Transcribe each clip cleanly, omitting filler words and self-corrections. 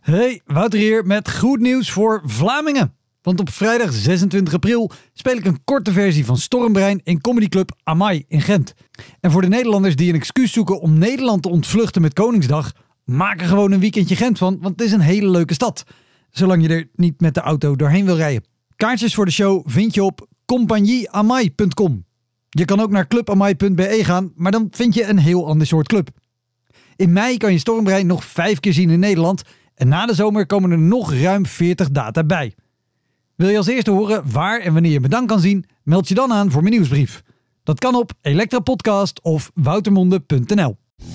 Hey, Wouter hier met goed nieuws voor Vlamingen. Want op vrijdag 26 april speel ik een korte versie van Stormbrein in comedyclub Amai in Gent. En voor de Nederlanders die een excuus zoeken om Nederland te ontvluchten met Koningsdag, maak er gewoon een weekendje Gent van, want het is een hele leuke stad. Zolang je er niet met de auto doorheen wil rijden. Kaartjes voor de show vind je op compagnieamai.com. Je kan ook naar clubamai.be gaan, maar dan vind je een heel ander soort club. In mei kan je Stormbrein nog 5 keer zien in Nederland en na de zomer komen er nog ruim 40 data bij. Wil je als eerste horen waar en wanneer je me dan kan zien? Meld je dan aan voor mijn nieuwsbrief. Dat kan op Elektrapodcast of woutermonde.nl.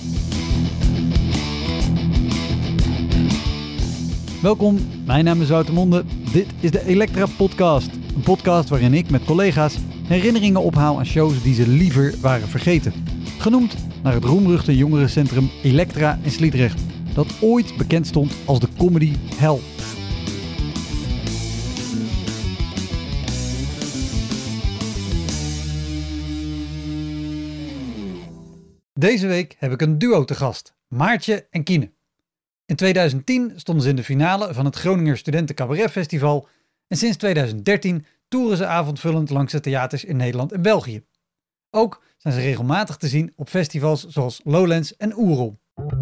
Welkom, mijn naam is Wouter Monde. Dit is de Elektra Podcast. Een podcast waarin ik met collega's herinneringen ophaal aan shows die ze liever waren vergeten. Genoemd naar het roemruchte jongerencentrum Elektra in Sliedrecht, dat ooit bekend stond als de comedy hell. Deze week heb ik een duo te gast, Maartje en Kine. In 2010 stonden ze in de finale van het Groninger Studenten Cabaret Festival en sinds 2013 toeren ze avondvullend langs de theaters in Nederland en België. Ook zijn ze regelmatig te zien op festivals zoals Lowlands en Oerol.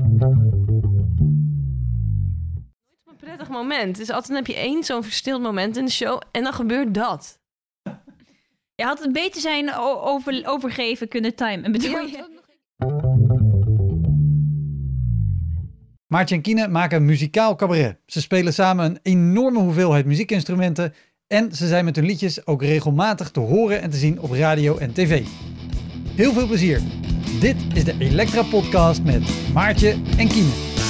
Een prettig moment. Dus altijd heb je één zo'n verstild moment in de show en dan gebeurt dat. Je had het beter zijn overgeven kunnen timen, bedoel je? Maartje en Kine maken een muzikaal cabaret. Ze spelen samen een enorme hoeveelheid muziekinstrumenten en ze zijn met hun liedjes ook regelmatig te horen en te zien op radio en tv. Heel veel plezier. Dit is de Elektra Podcast met Maartje en Kine.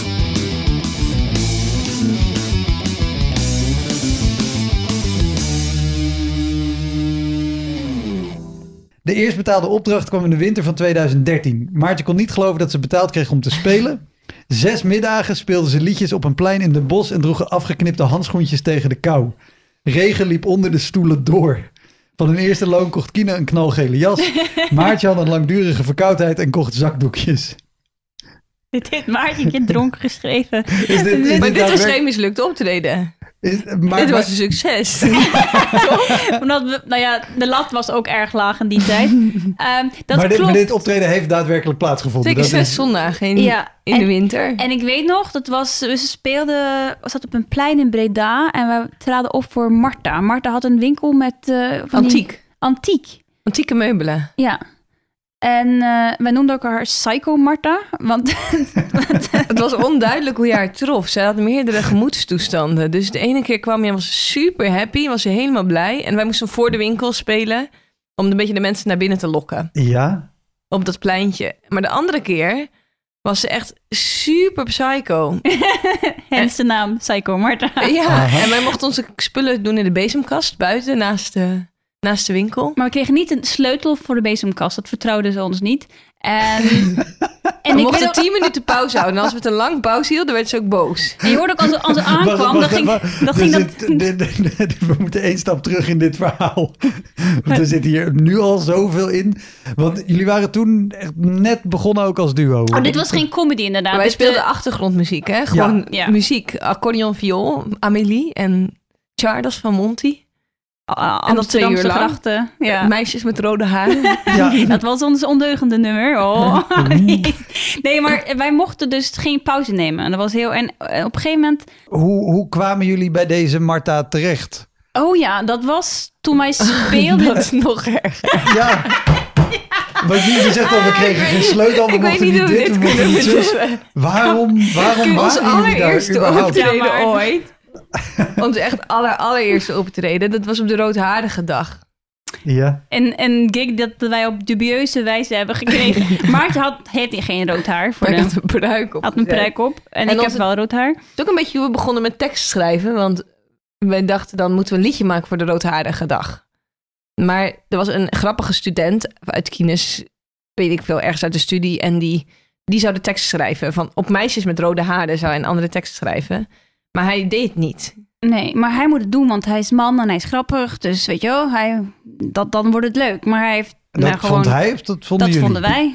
De eerst betaalde opdracht kwam in de winter van 2013. Maartje kon niet geloven dat ze betaald kreeg om te spelen. 6 middagen speelden ze liedjes op een plein in Den Bosch en droegen afgeknipte handschoentjes tegen de kou. Regen liep onder de stoelen door. Van hun eerste loon kocht Kine een knalgele jas. Maartje had een langdurige verkoudheid en kocht zakdoekjes. Dit heeft Maartje een keer dronken geschreven. Maar dit was geen mislukt optreden. Dit was een succes. Omdat de lat was ook erg laag in die tijd. Maar dit optreden heeft daadwerkelijk plaatsgevonden. Zeker 6 zondagen in de winter. En ik weet nog, we speelden op een plein in Breda en we traden op voor Marta. Marta had een winkel met Antieke meubelen. Ja. En wij noemden ook haar Psycho Marta, want het was onduidelijk hoe je haar trof. Ze had meerdere gemoedstoestanden. Dus de ene keer kwam je en was super happy, was ze helemaal blij. En wij moesten voor de winkel spelen om een beetje de mensen naar binnen te lokken. Ja. Op dat pleintje. Maar de andere keer was ze echt super psycho. Hens de naam Psycho Marta. Ja, en wij mochten onze spullen doen in de bezemkast buiten naast de winkel. Maar we kregen niet een sleutel voor de bezemkast. Dat vertrouwden ze ons niet. En we mochten 10 minuten pauze houden. En als we het een lang pauze hielden, werd ze ook boos. En je hoorde ook als ze aankwam, We moeten 1 stap terug in dit verhaal. Want er zit hier nu al zoveel in. Want jullie waren toen echt net begonnen ook als duo. Oh, dit was geen comedy inderdaad. Maar wij speelden achtergrondmuziek, hè? Gewoon muziek. Accordeon, viool, Amélie en Charles van Monty. En dat 2 uur lang. Grachten. Ja. Meisjes met rode haar. Ja. Dat was ons ondeugende nummer. Oh. Nee, maar wij mochten dus geen pauze nemen. En dat was heel. En op een gegeven moment. Hoe kwamen jullie bij deze Marta terecht? Oh ja, dat was toen wij speelden. Dat is nog erger. Ja. Want jullie zegt al, we kregen geen sleutel, we mochten niet dit, we mochten niet zus. Waarom waren jullie daar überhaupt? Optreden ooit. Onze echt allereerste optreden. Dat was op de Roodharige dag. Ja. En gig dat wij op dubieuze wijze hebben gekregen. Maartje heeft geen rood haar. Ik had een pruik op. Had een pruik op. En ik heb wel rood haar. Het is ook een beetje hoe we begonnen met tekst schrijven. Want wij dachten, dan moeten we een liedje maken voor de Roodharige dag. Maar er was een grappige student uit Kines, weet ik veel, ergens uit de studie. En die zou de tekst schrijven. Van op meisjes met rode haren zou hij een andere tekst schrijven. Maar hij deed het niet. Nee, maar hij moet het doen, want hij is man en hij is grappig. Dus weet je wel, dan wordt het leuk. Maar hij heeft vond hij of dat vonden jullie? Vonden wij.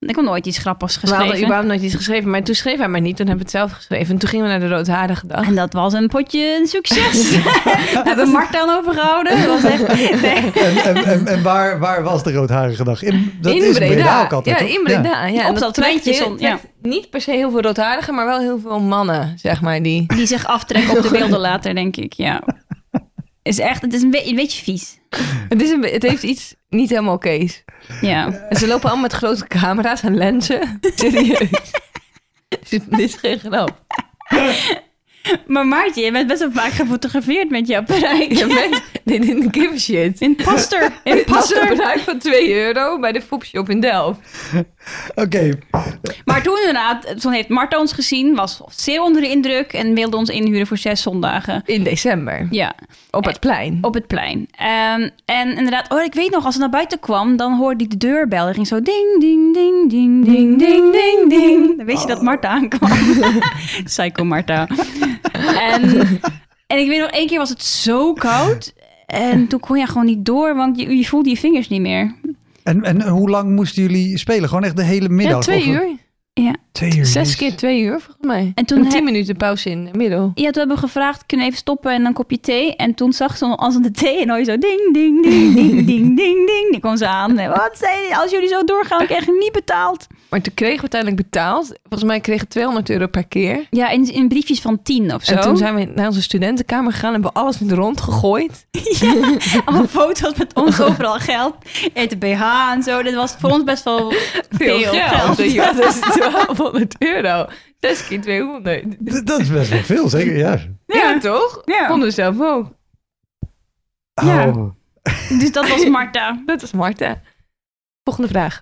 Ik heb nooit iets grappigs We geschreven. hadden überhaupt nooit iets geschreven. Maar toen schreef hij maar niet. Toen hebben we het zelf geschreven. En toen gingen we naar de Roodharige Dag. En dat was een potje een succes. We hebben Marta aan overgehouden. Dat was echt... Nee. En waar was de Roodharige Dag? In Breda. ook altijd, Ja, toch? in Breda. Ja. Op En dat trekt treintje trekt niet per se heel veel roodharigen, maar wel heel veel mannen, zeg maar. Die zich aftrekken op de beelden later, denk ik. Ja. Het is een beetje vies. Het heeft iets niet helemaal oké's. Ja. En ze lopen allemaal met grote camera's en lenzen. Serieus. Dit is geen grap. Maar Maartje, je bent best wel vaak gefotografeerd met jouw bereik. Je bent dit in de give shit. In Pasteur. Dit was een bedrag van €2 bij de Fopshop in Delft. Oké. Maar toen inderdaad, toen heeft Marta ons gezien, was zeer onder de indruk en wilde ons inhuren voor 6 zondagen. In december. Ja. Op het plein. Op het plein. En inderdaad, ik weet nog, als ze naar buiten kwam, dan hoorde ik de deurbel. Er ging zo ding, ding, ding, ding, ding, ding, ding, ding. Dan wist je dat Marta aankwam. Psycho Marta. En ik weet nog, 1 keer was het zo koud. En toen kon je gewoon niet door, want je voelde je vingers niet meer. En hoe lang moesten jullie spelen? Gewoon echt de hele middag? 2 uur. Ja. 2 uur. 6 keer 2 uur, volgens mij. En toen 10 minuten pauze in het middel. Ja, toen hebben we gevraagd, kunnen we even stoppen en een kopje thee? En toen zag ze als aan de thee en hoor je zo ding, ding, ding, ding, ding, ding, ding. Die kwam ze aan. Wat zei je? Als jullie zo doorgaan, krijg je niet betaald. Maar toen kregen we uiteindelijk betaald. Volgens mij kregen we €200 per keer. Ja, in briefjes van 10 of zo. En toen zijn we naar onze studentenkamer gegaan en hebben alles in de rond gegooid. Allemaal foto's met ons overal geld. Eten BH en zo. Dit was voor ons best wel veel geld. Ja, dat is €1200. 6 keer 200. Dat is best wel veel, zeker? Ja. Ja, toch? Ja. Vonden we zelf ook. Ja. Oh. Dus dat was Marta. Dat is Marta. Volgende vraag.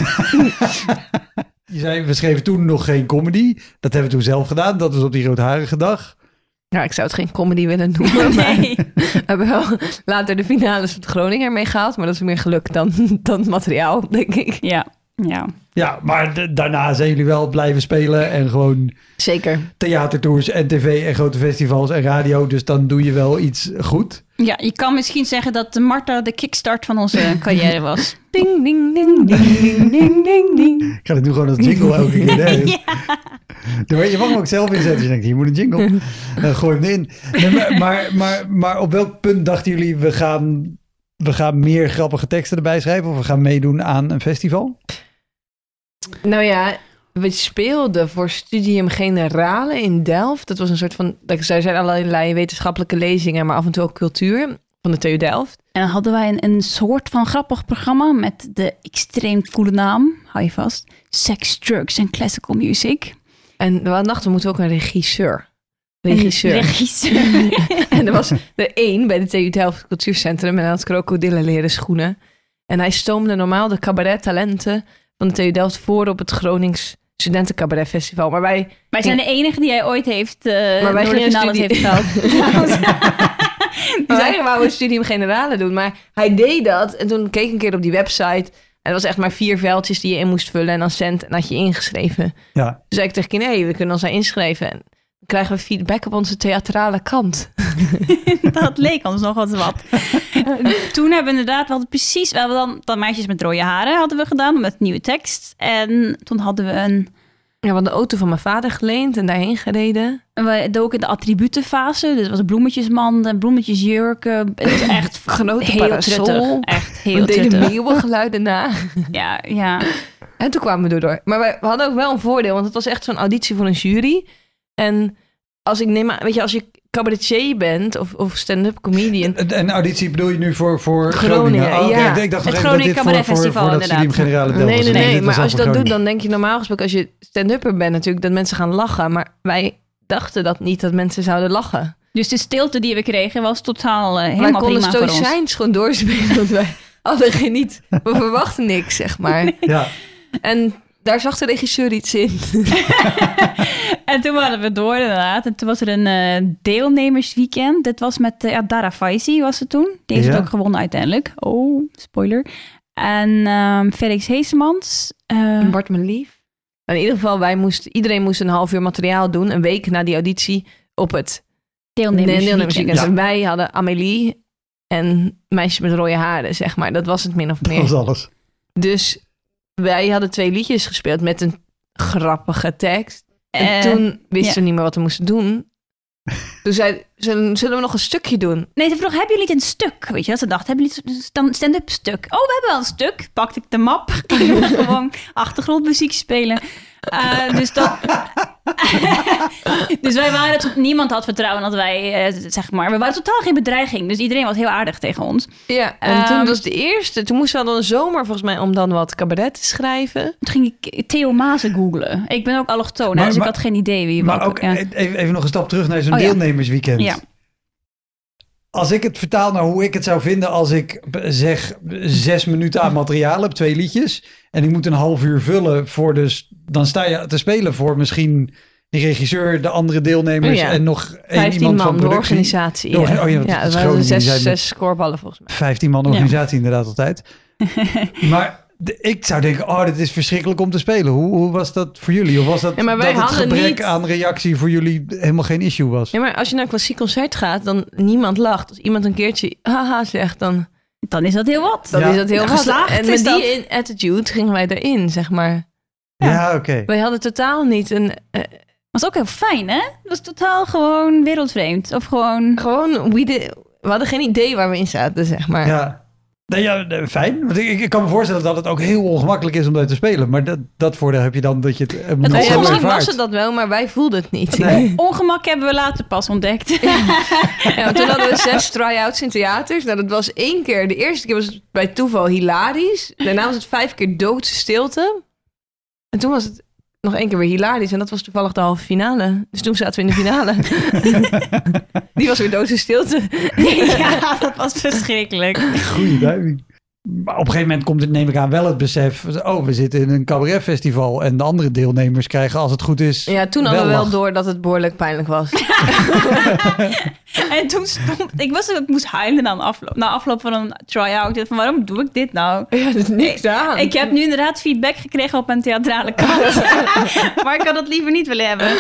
Je zei, we schreven toen nog geen comedy. Dat hebben we toen zelf gedaan. Dat was op die Roodharige Dag. Nou, ik zou het geen comedy willen noemen. Maar Nee. we hebben wel later de finales van Groningen ermee gehaald. Maar dat is meer geluk dan materiaal, denk ik. Ja. Ja. Ja, maar daarna zijn jullie wel blijven spelen. En gewoon Zeker. theatertours en tv en grote festivals en radio. Dus dan doe je wel iets goed. Ja, je kan misschien zeggen dat Marta de kickstart van onze carrière was. Ding, ding, ding, ding, ding, ding, ding, ding. Ik ga het nu gewoon als jingle elke keer. Hè? Ja. Je mag hem ook zelf inzetten. Dus je denkt, hier moet een jingle. Gooi hem erin. Nee, maar op welk punt dachten jullie, we gaan meer grappige teksten erbij schrijven? Of we gaan meedoen aan een festival? Nou ja, we speelden voor Studium Generale in Delft. Dat was een soort van, er zijn allerlei wetenschappelijke lezingen, maar af en toe ook cultuur van de TU Delft. En dan hadden wij een soort van grappig programma met de extreem coole naam, hou je vast, Sex, Drugs en Classical Music. En we dachten, we moeten ook een regisseur. Regisseur. En er was er 1 bij de TU Delft Cultuurcentrum en hij had krokodillenleren schoenen. En hij stoomde normaal de cabarettalenten van de TU Delft voor op het Gronings Studentencabaret Festival. Maar wij zijn de enige die hij ooit heeft maar wij door de gingen finales heeft gehaald. Wij wouden Studium Generale doen, maar hij deed dat. En toen keek ik een keer op die website. En het was echt maar 4 veldjes die je in moest vullen. En dan cent en had je ingeschreven. Ja. Dus zei ik tegen Kim, nee, we kunnen ons daar inschrijven. En dan krijgen we feedback op onze theatrale kant. Dat leek ons nog wat. Toen hebben we inderdaad, we hadden dan Meisjes met rode haren hadden we gedaan met nieuwe tekst. En toen hadden we Ja, we hadden de auto van mijn vader geleend en daarheen gereden. we deden ook in de attributenfase. Dus het was bloemetjesmanden, bloemetjesjurken. Het was echt Grote heel parasol. truttig. Echt heel We deden truttig. meeuwengeluiden na. Ja. En toen kwamen we door. Maar we hadden ook wel een voordeel, want het was echt zo'n auditie voor een jury. En als ik neem aan, weet je, als je cabaretier bent of stand-up comedian. En auditie bedoel je nu voor Groningen? Oh, ja. Okay. Ik dacht Het dat Groningen dit Cabaret voor Festival, dat Studium inderdaad. Generale Delft was. Nee. Dit was Maar al als je voor dat doet, Groningen. dan denk je normaal gesproken, als je stand-upper bent natuurlijk, dat mensen gaan lachen. Maar wij dachten dat niet, dat mensen zouden lachen. Dus de stilte die we kregen was totaal Wij helemaal konden prima voor ons. stoïcijns gewoon doorspelen, want wij hadden geen niet. We verwachten niks, zeg maar. Ja. En daar zag de regisseur iets in. En toen hadden we door inderdaad. En toen was er een deelnemersweekend. Dit was met Dara Faisi was het toen. Die heeft het ook gewonnen uiteindelijk. Oh, spoiler. En Felix Heesemans. Bart mijn lief. In ieder geval, iedereen moest een half uur materiaal doen. Een week na die auditie op het deelnemersweekend. Ja. En wij hadden Amélie en Meisjes met rode haren, zeg maar. Dat was het min of Dat meer. was alles. Dus wij hadden 2 liedjes gespeeld met een grappige tekst. En toen wisten we niet meer wat we moesten doen. Toen zei zullen we nog een stukje doen? Nee, ze vroeg, hebben jullie niet een stuk? Weet je wat ze dacht? Hebben jullie een stand-up stuk? Oh, we hebben wel een stuk. Pakte ik de map. Gingen we gewoon achtergrondmuziek spelen. Dus wij waren... Niemand had vertrouwen dat wij, zeg maar... We waren totaal geen bedreiging. Dus iedereen was heel aardig tegen ons. Ja, en toen was de eerste... Toen moesten we dan een zomer volgens mij om dan wat cabaret te schrijven. Toen ging ik Theo Maassen googlen. Ik ben ook allochtoon, dus ik had geen idee wie... Maar ook even nog een stap terug naar zo'n deelnemersweekend. Ja. Als ik het vertaal naar hoe ik het zou vinden als ik zeg 6 minuten aan materiaal heb, 2 liedjes. En ik moet een half uur vullen dan sta je te spelen voor misschien de regisseur, de andere deelnemers en nog 15 iemand man, van productie. De organisatie. Dat waren 6 scoreballen volgens mij. 15 man organisatie inderdaad altijd. Maar ik zou denken, dit is verschrikkelijk om te spelen. Hoe was dat voor jullie? Of was dat, dat het gebrek aan reactie voor jullie helemaal geen issue was? Ja, maar als je naar een klassiek concert gaat, dan niemand lacht. Als iemand een keertje haha zegt, dan is dat heel wat. Dan is dat heel geslaagd. En met die attitude gingen wij erin, zeg maar. Ja, oké. Wij hadden totaal niet een... was ook heel fijn, hè? Het was totaal gewoon wereldvreemd. Of gewoon... we hadden geen idee waar we in zaten, zeg maar. Ja. Fijn. Want ik kan me voorstellen dat het ook heel ongemakkelijk is om dat te spelen. Maar dat voordeel heb je dan dat je het misschien was het dat wel, maar wij voelden het niet. Nee. Ongemak hebben we later pas ontdekt. Ja, toen hadden we 6 try-outs in theaters. Nou, dat was 1 keer. De eerste keer was het bij toeval hilarisch. Daarna was het 5 keer doodse stilte. En toen was het nog 1 keer weer hilarisch. En dat was toevallig de halve finale. Dus toen zaten we in de finale. Die was weer doodse stilte. Ja, dat was verschrikkelijk. Goeie duiding. Maar op een gegeven moment komt het, neem ik aan, wel het besef... we zitten in een cabaretfestival... en de andere deelnemers krijgen, als het goed is... Ja, toen hadden we wel door dat het behoorlijk pijnlijk was. En toen ik moest huilen na afloop van een try-out. Van, waarom doe ik dit nou? Ja, dat is niks aan. Ik heb nu inderdaad feedback gekregen op mijn theatrale kant. Maar ik had het liever niet willen hebben.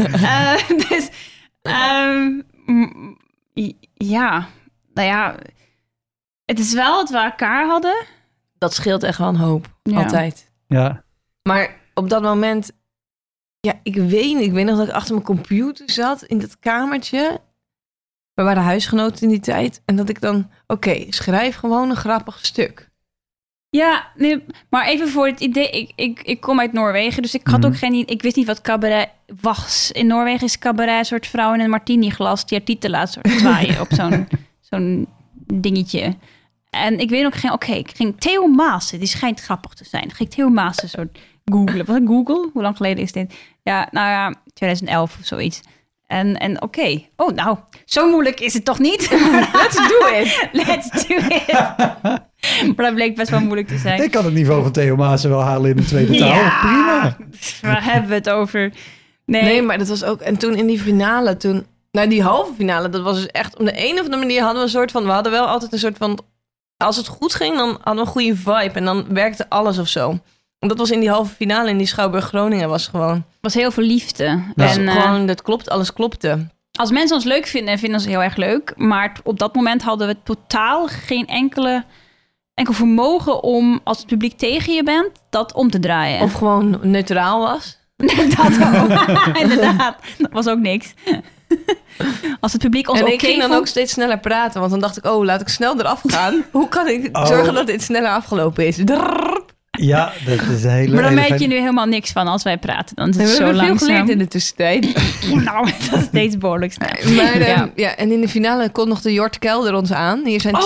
Het is wel dat we elkaar hadden. Dat scheelt echt wel een hoop. Ja. Altijd. Ja. Maar op dat moment... Ja, ik weet nog dat ik achter mijn computer zat in dat kamertje. We waren huisgenoten in die tijd. En dat ik dan... Oké, schrijf gewoon een grappig stuk. Ja, nee, maar even voor het idee. Ik kom uit Noorwegen, dus ik had ook ik wist niet wat cabaret was. In Noorwegen is cabaret een soort vrouw in een martini-glas die haar titel laat soort zwaaien op zo'n dingetje. En ik weet nog, ik ging Theo Maassen, die schijnt grappig te zijn. Ging ik Theo Maassen soort googlen. Was het Google? Hoe lang geleden is dit? Ja, 2011 of zoiets. En oké. Oh, nou, zo moeilijk is het toch niet? Let's do it. Let's do it. Maar dat bleek best wel moeilijk te zijn. Ik kan het niveau van Theo Maassen wel halen in de tweede taal. Ja, prima. Waar hebben we het over? Nee, maar dat was ook... En toen in die finale, die halve finale, dat was dus echt... Op de een of andere manier hadden we een soort van... We hadden wel altijd een soort van... Als het goed ging, dan hadden we een goede vibe. En dan werkte alles of zo. En dat was in die halve finale in die Schouwburg Groningen was heel veel liefde. Ja. En dat klopt, alles klopte. Als mensen ons leuk vinden, vinden ze heel erg leuk. Maar op dat moment hadden we totaal geen enkel vermogen om, als het publiek tegen je bent, dat om te draaien. Of gewoon neutraal was. Dat ook. Inderdaad, dat was ook niks. Als het publiek ons ik ging dan ook steeds sneller praten. Want dan dacht ik, laat ik snel eraf gaan. Hoe kan ik zorgen dat dit sneller afgelopen is? Ja, dat is een hele... Maar dan merk je nu helemaal niks van als wij praten. Dan is het zo langzaam. We hebben veel geleerd in de tussentijd. Nou, dat is steeds behoorlijk snel. Maar en in de finale kon nog de Jort Kelder ons aan. Hier zijn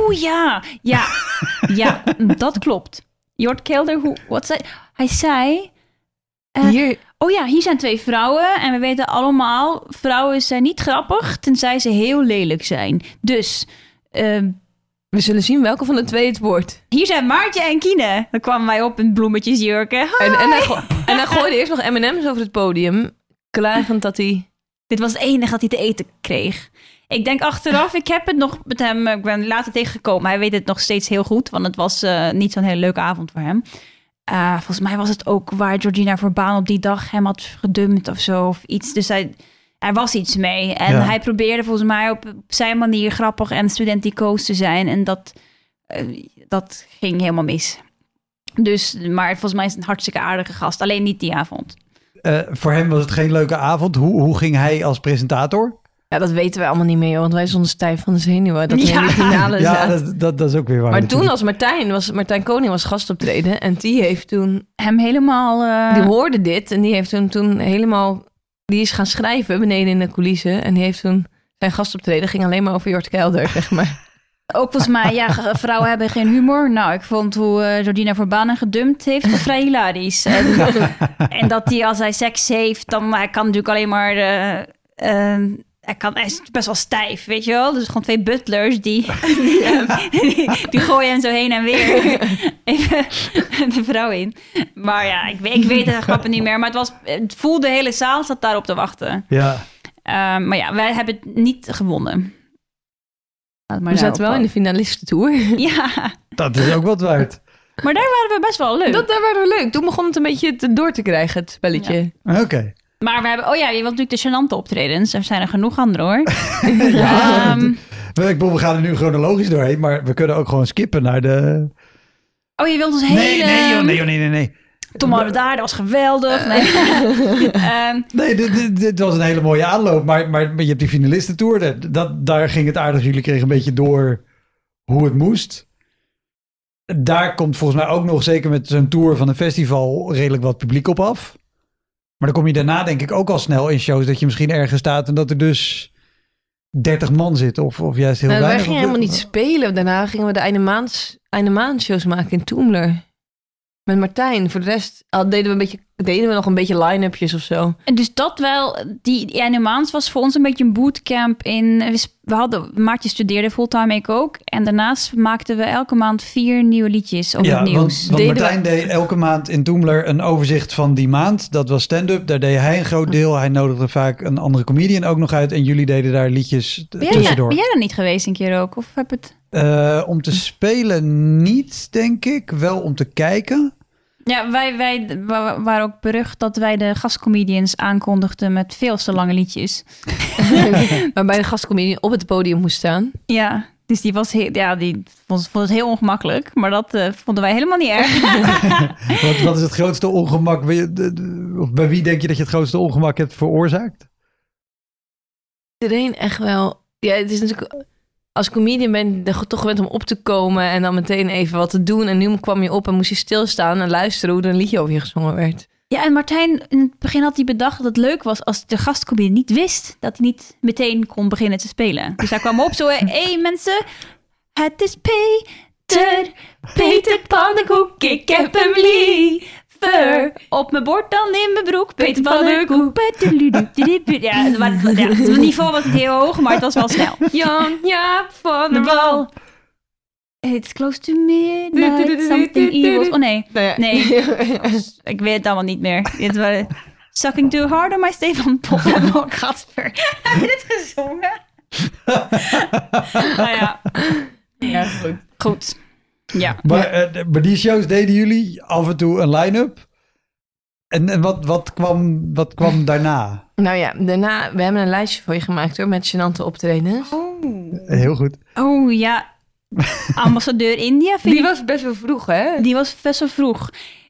ja, dat klopt. Jort Kelder, hij zei... hier zijn 2 vrouwen en we weten allemaal... vrouwen zijn niet grappig, tenzij ze heel lelijk zijn. Dus... we zullen zien welke van de 2 het wordt. Hier zijn Maartje en Kine. Dan kwamen wij op in bloemetjesjurken. En hij gooide eerst nog M&M's over het podium. Klagend dat hij... Dit was het enige dat hij te eten kreeg. Ik denk achteraf, ik heb het nog met hem... Ik ben later tegengekomen. Hij weet het nog steeds heel goed. Want het was niet zo'n hele leuke avond voor hem. Volgens mij was het ook waar Georgina Verbaan op die dag hem had gedumpt of zo. Of iets. Dus er was iets mee. En hij probeerde volgens mij op zijn manier grappig en studenticoos te zijn. En dat ging helemaal mis. Dus, maar volgens mij is het een hartstikke aardige gast. Alleen niet die avond. Voor hem was het geen leuke avond. Hoe ging hij als presentator? Ja, dat weten we allemaal niet meer, want wij stonden stijf van de zenuwen. Dat we in de finale zaten. Ja, dat is ook weer waar. Maar toen was Martijn Koning was gastoptreden. En die heeft toen... Hem helemaal... Die hoorde dit en die heeft toen helemaal... Die is gaan schrijven beneden in de coulissen. En die heeft toen... Zijn gastoptreden ging alleen maar over Jort Kelder, zeg maar. Ook volgens mij, vrouwen hebben geen humor. Nou, ik vond hoe Jordina Verbanen gedumpt heeft vrij hilarisch. En dat hij, als hij seks heeft, dan hij kan natuurlijk alleen maar... Hij is best wel stijf, weet je wel? Dus gewoon 2 butlers die gooien hem zo heen en weer even de vrouw in. Maar ja, ik weet de grappen niet meer. Maar het voelde, de hele zaal zat daarop te wachten. Ja. Maar ja, wij hebben het niet gewonnen. Maar we zaten wel in de finalistentour. Ja. Dat is ook wat waard. Maar daar waren we best wel leuk. Daar waren we leuk. Toen begon het een beetje door te krijgen, het spelletje. Ja. Oké. Maar we hebben... je wilt natuurlijk de gênante optredens. Er zijn er genoeg andere, hoor. We gaan er nu chronologisch doorheen, maar we kunnen ook gewoon skippen naar de... Je wilt ons hele... Nee. Toen waren we daar, dat was geweldig. Dit was een hele mooie aanloop, maar je hebt die finalistentour. Daar ging het aardig. Jullie kregen een beetje door hoe het moest. Daar komt volgens mij ook nog, zeker met zo'n tour van een festival, redelijk wat publiek op af. Maar dan kom je daarna denk ik ook al snel in shows dat je misschien ergens staat en dat er dus 30 man zit of juist heel weinig. Wij gingen helemaal niet spelen. Daarna gingen we de einde maand shows maken in Toemler. Met Martijn. Voor de rest deden we nog een beetje line-upjes of zo. En dus dat wel, die animaans was voor ons een beetje een bootcamp in... Maartje studeerde fulltime, ik ook. En daarnaast maakten we elke maand 4 nieuwe liedjes over het nieuws. Want Martijn deed elke maand in Toemler een overzicht van die maand. Dat was stand-up, daar deed hij een groot deel. Hij nodigde vaak een andere comedian ook nog uit. En jullie deden daar liedjes tussendoor. Ben jij er niet geweest een keer ook? Of heb het... Om te spelen niet, denk ik. Wel om te kijken. Ja, wij waren ook berucht dat wij de gastcomedians aankondigden met veel te lange liedjes. Waarbij de gastcomedian op het podium moest staan. Ja, dus die vond het heel ongemakkelijk. Maar dat vonden wij helemaal niet erg. Wat is het grootste ongemak? Bij wie denk je dat je het grootste ongemak hebt veroorzaakt? Iedereen echt wel. Ja, het is natuurlijk... Als comedian ben je toch gewend om op te komen en dan meteen even wat te doen. En nu kwam je op en moest je stilstaan en luisteren hoe er een liedje over je gezongen werd. Ja, en Martijn, in het begin had hij bedacht dat het leuk was als de gastcomedian niet wist dat hij niet meteen kon beginnen te spelen. Dus hij kwam op zo, hey mensen, het is Peter Pannenkoek, ik heb hem liever. Op mijn bord dan in mijn broek, Peter Pannenkoek. Ja, het niveau was niet heel hoog, maar het was wel snel. Jan van der Wal. It's close to midnight, something evil. Oh nee, nee. Ik weet het allemaal niet meer. Dit was Sucking Too Hard on my Stefan Pop. Gasper. Heb je dit gezongen? Nou ja. Ja, goed. Ja. Maar die shows deden jullie af en toe een line-up? En wat kwam daarna? Nou ja, daarna, we hebben een lijstje voor je gemaakt hoor, met gênante optredens. Heel goed. Oh ja, ambassadeur India. Die was best wel vroeg, hè? Die was best wel vroeg.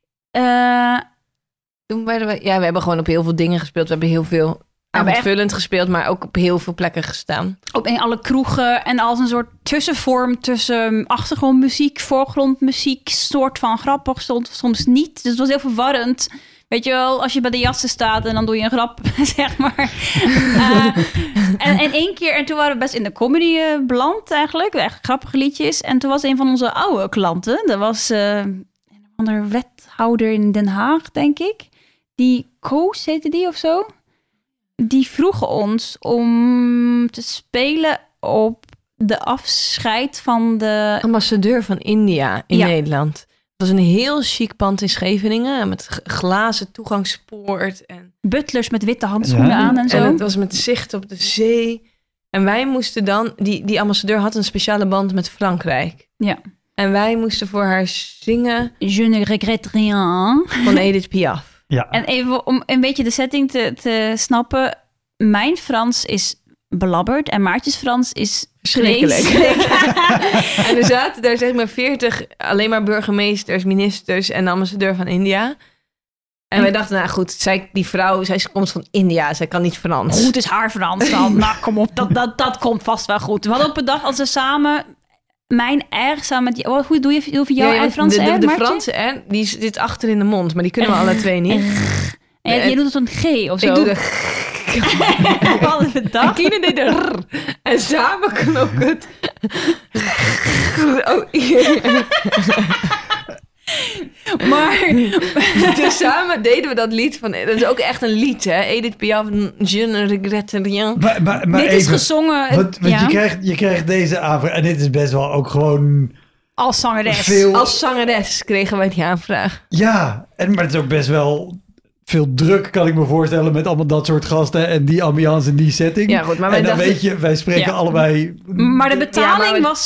Toen werden we hebben gewoon op heel veel dingen gespeeld. We hebben heel veel avondvullend gespeeld, maar ook op heel veel plekken gestaan. In alle kroegen en als een soort tussenvorm tussen achtergrondmuziek, voorgrondmuziek, soort van grappig, soms niet. Dus het was heel verwarrend. Weet je wel, als je bij de jassen staat en dan doe je een grap, zeg maar. En één keer, en toen waren we best in de comedy beland eigenlijk. Echt grappige liedjes. En toen was een van onze oude klanten, dat was een ander wethouder in Den Haag, denk ik. Die Koos heette die of zo. Die vroegen ons om te spelen op de afscheid van de... ambassadeur van India in Nederland. Het was een heel chic pand in Scheveningen. Met glazen toegangspoort. En butlers met witte handschoenen aan en zo. En het was met zicht op de zee. En wij moesten dan... Die ambassadeur had een speciale band met Frankrijk. Ja. En wij moesten voor haar zingen... Je ne regrette rien. Van Edith Piaf. Ja. En even om een beetje de setting te snappen. Mijn Frans is belabberd en Maartjes Frans is Verschrikkelijk. En er zaten daar zeg maar 40 alleen maar burgemeesters, ministers en de ambassadeur van India. En wij dachten, nou goed, die vrouw, zij komt van India, zij kan niet Frans. Goed is haar Frans dan. Nou, kom op, dat komt vast wel goed. We hadden op een dag als ze samen... Mijn R samen met... Hoe doe je over jouw Franse R, de Franse R, die zit achter in de mond. Maar die kunnen we alle twee niet. En je doet het een G of zo. Ik doe de hadden we dag. En Kine deed de R. En samen klonk het... Maar dus samen deden we dat lied van... Dat is ook echt een lied, hè? Edith Piaf, Je ne regrette rien. Maar dit even, is gezongen... Want je krijgt deze aanvraag... En dit is best wel ook gewoon... Als zangeres. Als zangeres kregen wij die aanvraag. Ja, maar het is ook best wel... Veel druk, kan ik me voorstellen, met allemaal dat soort gasten en die ambiance en die setting. Ja, goed, maar en dan weet je, wij spreken allebei... Maar de betaling was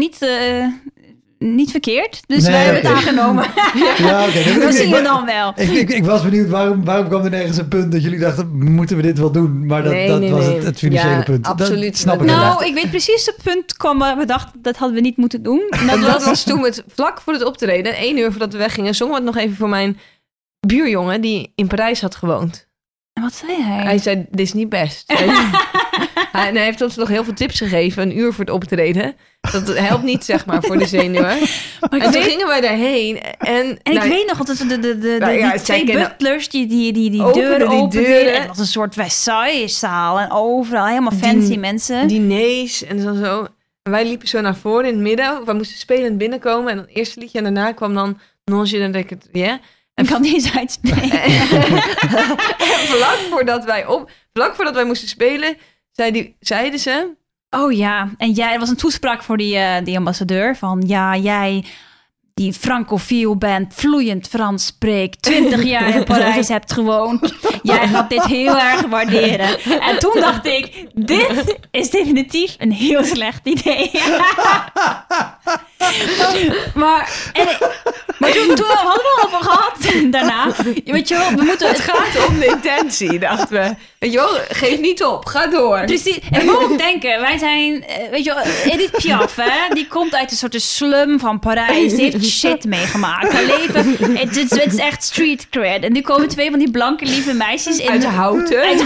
niet verkeerd, dus wij hebben het aangenomen. Ja, okay. Dat zien we dan wel. Ik was benieuwd, waarom kwam er nergens een punt dat jullie dachten, moeten we dit wel doen? Maar dat was het financiële punt. Absoluut. Dat snap ik. Nou, ik weet precies het punt kwam waar we dachten, dat hadden we niet moeten doen. Dat was toen het vlak voor het optreden, 1 uur voordat we weggingen, zongen we het nog even voor mijn buurjongen die in Parijs had gewoond. En wat zei hij? Hij zei, dit is niet best. Hij heeft ons nog heel veel tips gegeven, 1 uur voor het optreden. Dat helpt niet, zeg maar, voor de zenuwen. En toen gingen wij daarheen. En ik weet nog dat die twee butlers die deuren openden. En het was een soort Versailles-zaal. En overal helemaal fancy mensen. Diners en zo. En wij liepen zo naar voren in het midden. We moesten spelend binnenkomen. En dan het eerste liedje en daarna kwam dan Non je ne regrette rien. En kan niet eens uitspreken. En vlak voordat wij moesten spelen, zeiden ze... Oh ja, en er was een toespraak voor die ambassadeur van... Ja, jij die francofiel bent, vloeiend Frans spreekt... 20 jaar in Parijs hebt gewoond. Jij gaat dit heel erg waarderen. En toen dacht ik, dit is definitief een heel slecht idee. Maar toen hadden we al over gehad daarna. Weet je wel, het gaat om de intentie, dachten we. Weet je wel, geef niet op, ga door. Dus en ik moet ook denken, wij zijn, weet je wel, Edith Piaf, hè, die komt uit een soort slum van Parijs. Die heeft shit meegemaakt. Haar leven, het is echt street cred. En nu komen 2 van die blanke lieve meisjes in. Uit Houten.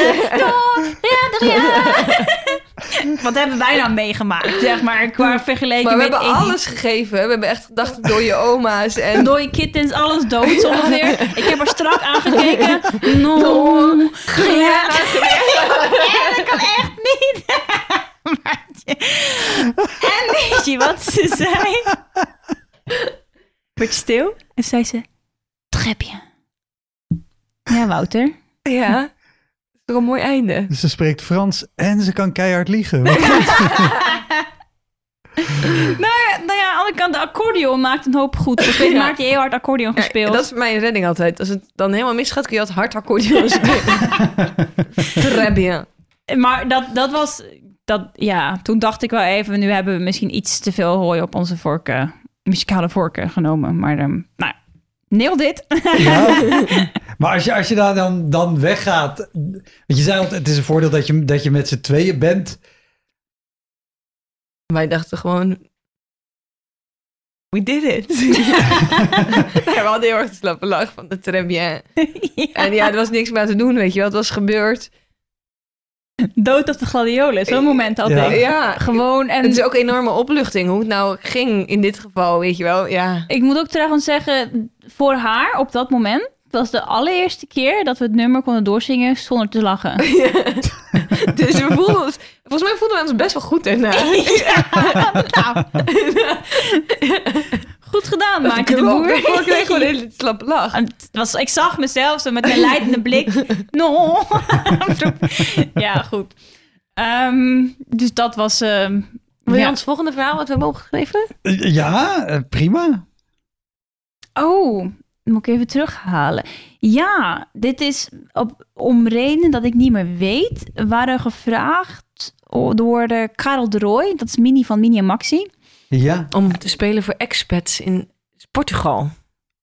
Wat hebben wij nou meegemaakt, zeg maar, qua vergeleken maar we met hebben alles gegeven. We hebben echt gedacht door je oma's en door je kittens, alles dood ongeveer. Ik heb er strak aangekeken. Ja, dat kan echt niet. En weet je wat ze zei? Werd stil en zei ze, très bien. Ja, Wouter. Ja, dat is toch een mooi einde. Dus ze spreekt Frans en ze kan keihard liegen. Nou ja, aan de andere kant, de accordeon maakt een hoop goed. Dus weet Maarten heel hard accordeon gespeeld. Dat is mijn redding altijd. Als het dan helemaal misgaat, kun je altijd hard accordeon spelen. Très bien. Maar dat was... toen dacht ik wel even... Nu hebben we misschien iets te veel hooi op onze muzikale vorken genomen. Maar nail dit. Ja. Maar als je daar dan weggaat... Want je zei altijd, het is een voordeel dat je met z'n tweeën bent... Wij dachten gewoon... We did it. We hadden heel erg te slappe lach van de très bien. Ja. En er was niks meer te doen, weet je wel. Het was gebeurd. Dood als de gladiolen. Zo'n moment had ik. Ja. Gewoon. En het is ook een enorme opluchting hoe het nou ging in dit geval, weet je wel. Ja. Ik moet ook trouwens zeggen, voor haar op dat moment... was de allereerste keer dat we het nummer konden doorzingen zonder te lachen. Ja. Dus volgens mij voelden we ons best wel goed daarna. Nou. Goed gedaan, Maartje de Boer. Ik kreeg gewoon een hele slappe lach. Ik zag mezelf zo met mijn leidende blik. No. Ja, goed. Dus dat was... Wil je ons volgende verhaal wat we hebben opgeschreven? Ja, prima. Oh, moet ik even terughalen. Ja, dit is om redenen dat ik niet meer weet. Waren gevraagd door Karel de Rooij. Dat is Mini van Mini en Maxi. Ja. Om te spelen voor expats in Portugal.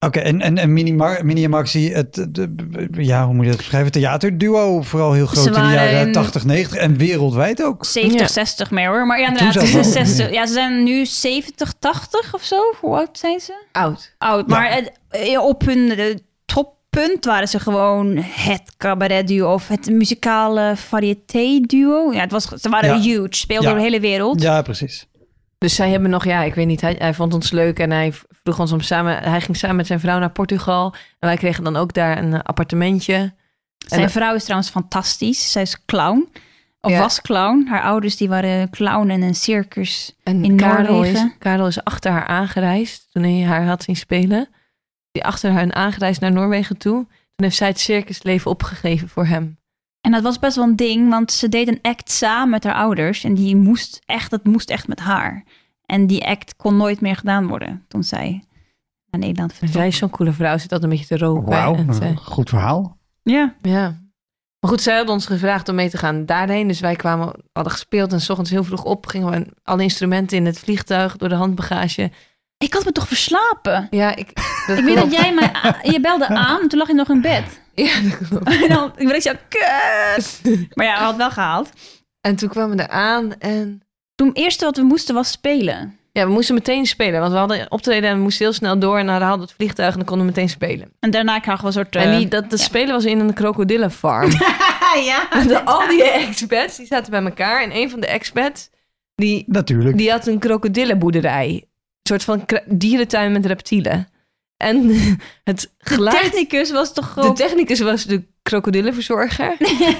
Oké, en Minnie en Maxi, hoe moet je dat beschrijven? Theaterduo, vooral heel groot in de jaren 80, 90 en wereldwijd ook. 70, 60 meer hoor. Maar ja, inderdaad, 60. Ja, ze zijn nu 70, 80 of zo. Hoe oud zijn ze? Oud, maar op hun toppunt waren ze gewoon het cabaretduo of het muzikale variété-duo. Ja, ze waren huge, speelden door de hele wereld. Ja, precies. Dus zij hebben nog, ik weet niet, hij vond ons leuk en hij vroeg ons om samen. Hij ging samen met zijn vrouw naar Portugal en wij kregen dan ook daar een appartementje. Zijn vrouw is trouwens fantastisch. Zij is clown. Of was clown. Haar ouders die waren clown in een circus in Noorwegen. Karel is achter haar aangereisd toen hij haar had zien spelen. Die achter haar aangereisd naar Noorwegen toe. Toen heeft zij het circusleven opgegeven voor hem. En dat was best wel een ding, want ze deed een act samen met haar ouders. En het moest echt met haar. En die act kon nooit meer gedaan worden toen zij naar Nederland vertrok. Zij is zo'n coole vrouw, zit altijd een beetje te roken. Wauw, goed verhaal. Ja. Maar goed, zij had ons gevraagd om mee te gaan daarheen. Dus wij hadden gespeeld en 's ochtends heel vroeg op. Gingen we alle instrumenten in het vliegtuig door de handbagage. Ik had me toch verslapen? Ja, ik weet dat jij je belde aan, toen lag je nog in bed. Ja, dat klopt. En dan werd ik zo, kut. Maar ja, we hadden het wel gehaald. En toen kwamen we eraan en... Toen het eerste wat we moesten was spelen. Ja, we moesten meteen spelen. Want we hadden optreden en we moesten heel snel door. En dan haalden we het vliegtuig en dan konden we meteen spelen. En daarna kregen we een soort... En dat spelen was in een krokodillenfarm. Ja. Al die expats, die zaten bij elkaar. En een van de expats, die had een krokodillenboerderij. Een soort van dierentuin met reptielen. En het geluid... De technicus was toch De technicus was de krokodillenverzorger.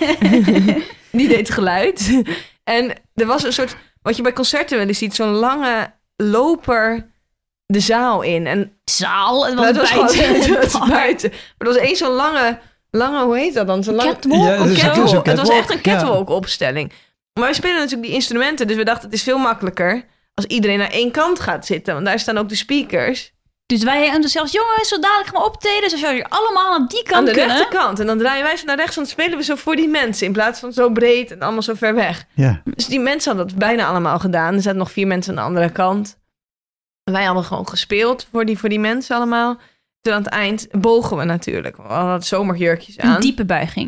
Die deed geluid. En er was een soort... Wat je bij concerten wel eens ziet, zo'n lange loper de zaal in. En zaal? Het was buiten. Maar er was één zo'n lange, hoe heet dat dan? Zo'n lange catwalk. Het was echt een catwalk opstelling. Maar we spelen natuurlijk die instrumenten, dus we dachten het is veel makkelijker als iedereen naar één kant gaat zitten. Want daar staan ook de speakers. Dus wij enthousiast, jongens, zo dadelijk gaan we optreden. Zodat jullie allemaal aan die kant kunnen. Aan de rechterkant. En dan draaien wij zo naar rechts. En dan spelen we zo voor die mensen. In plaats van zo breed en allemaal zo ver weg. Ja. Dus die mensen hadden dat bijna allemaal gedaan. Er zaten nog 4 mensen aan de andere kant. En wij hadden gewoon gespeeld voor die mensen allemaal. Toen aan het eind bogen we natuurlijk. We hadden zomerjurkjes aan. Een diepe buiging.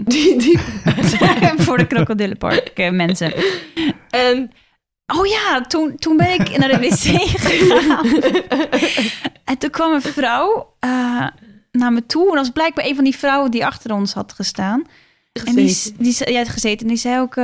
Voor de krokodillenpark mensen. En... Oh ja, toen ben ik naar de wc gegaan. En toen kwam een vrouw naar me toe. En dat was blijkbaar een van die vrouwen die achter ons had gestaan. Gezeten. En die had gezeten. En die zei ook...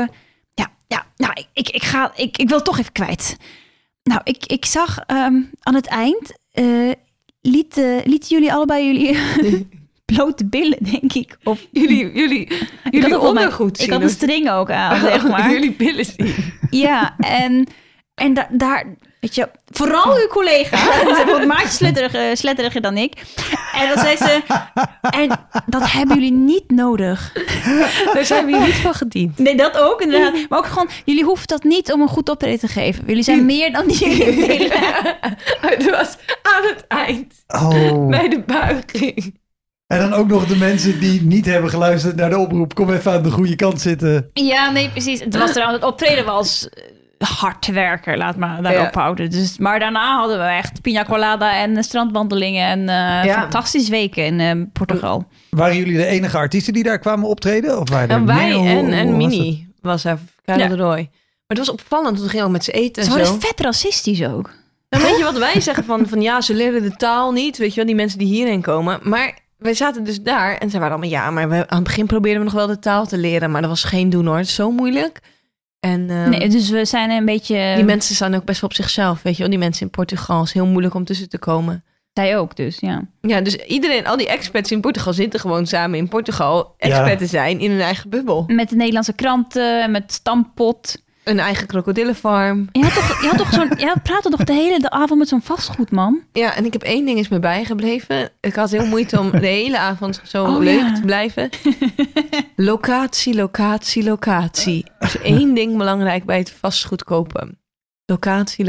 ik wil het toch even kwijt. Nou, ik zag aan het eind... lieten jullie allebei jullie... blote billen, denk ik. Of jullie ondergoed zien. Ik had een string ook aan, zeg maar. Jullie billen zien. Ja, en daar, weet je, vooral uw collega. Ze is wat maatje sletteriger dan ik. En dan zei ze, en dat hebben jullie niet nodig. Daar zijn we hier niet van gediend. Nee, dat ook inderdaad. Maar ook gewoon, jullie hoeven dat niet om een goed optreden te geven. Jullie zijn meer dan jullie billen. Het was aan het eind. Bij de buiging. En dan ook nog de mensen die niet hebben geluisterd naar de oproep. Kom even aan de goede kant zitten. Ja, nee, precies. Het optreden was hard werken, laat maar daarop houden. Dus, maar daarna hadden we echt pina colada en strandwandelingen en fantastische weken in Portugal. Waren jullie de enige artiesten die daar kwamen optreden? Of waren en wij en Minnie was er, Karel de Roy. Maar het was opvallend, toen gingen we met z'n eten en zo. Ze waren vet racistisch ook. En weet je wat wij zeggen van ja, ze leren de taal niet. Weet je wel, die mensen die hierheen komen. Maar wij zaten dus daar en ze waren allemaal maar aan het begin probeerden we nog wel de taal te leren. Maar dat was geen doen hoor, het is zo moeilijk. En, nee, dus we zijn een beetje... Die mensen staan ook best wel op zichzelf, weet je wel. Die mensen in Portugal is heel moeilijk om tussen te komen. Zij ook dus, ja. Ja, dus iedereen, al die expats in Portugal zitten gewoon samen in Portugal. Experten zijn in hun eigen bubbel. Met de Nederlandse kranten, met Stampot. Een eigen krokodillenfarm. Je praatte toch de hele avond met zo'n vastgoedman? Ja, en ik heb 1 ding is me bijgebleven. Ik had heel moeite om de hele avond zo leuk te blijven. Locatie. Er is 1 ding belangrijk bij het vastgoed kopen. Locatie.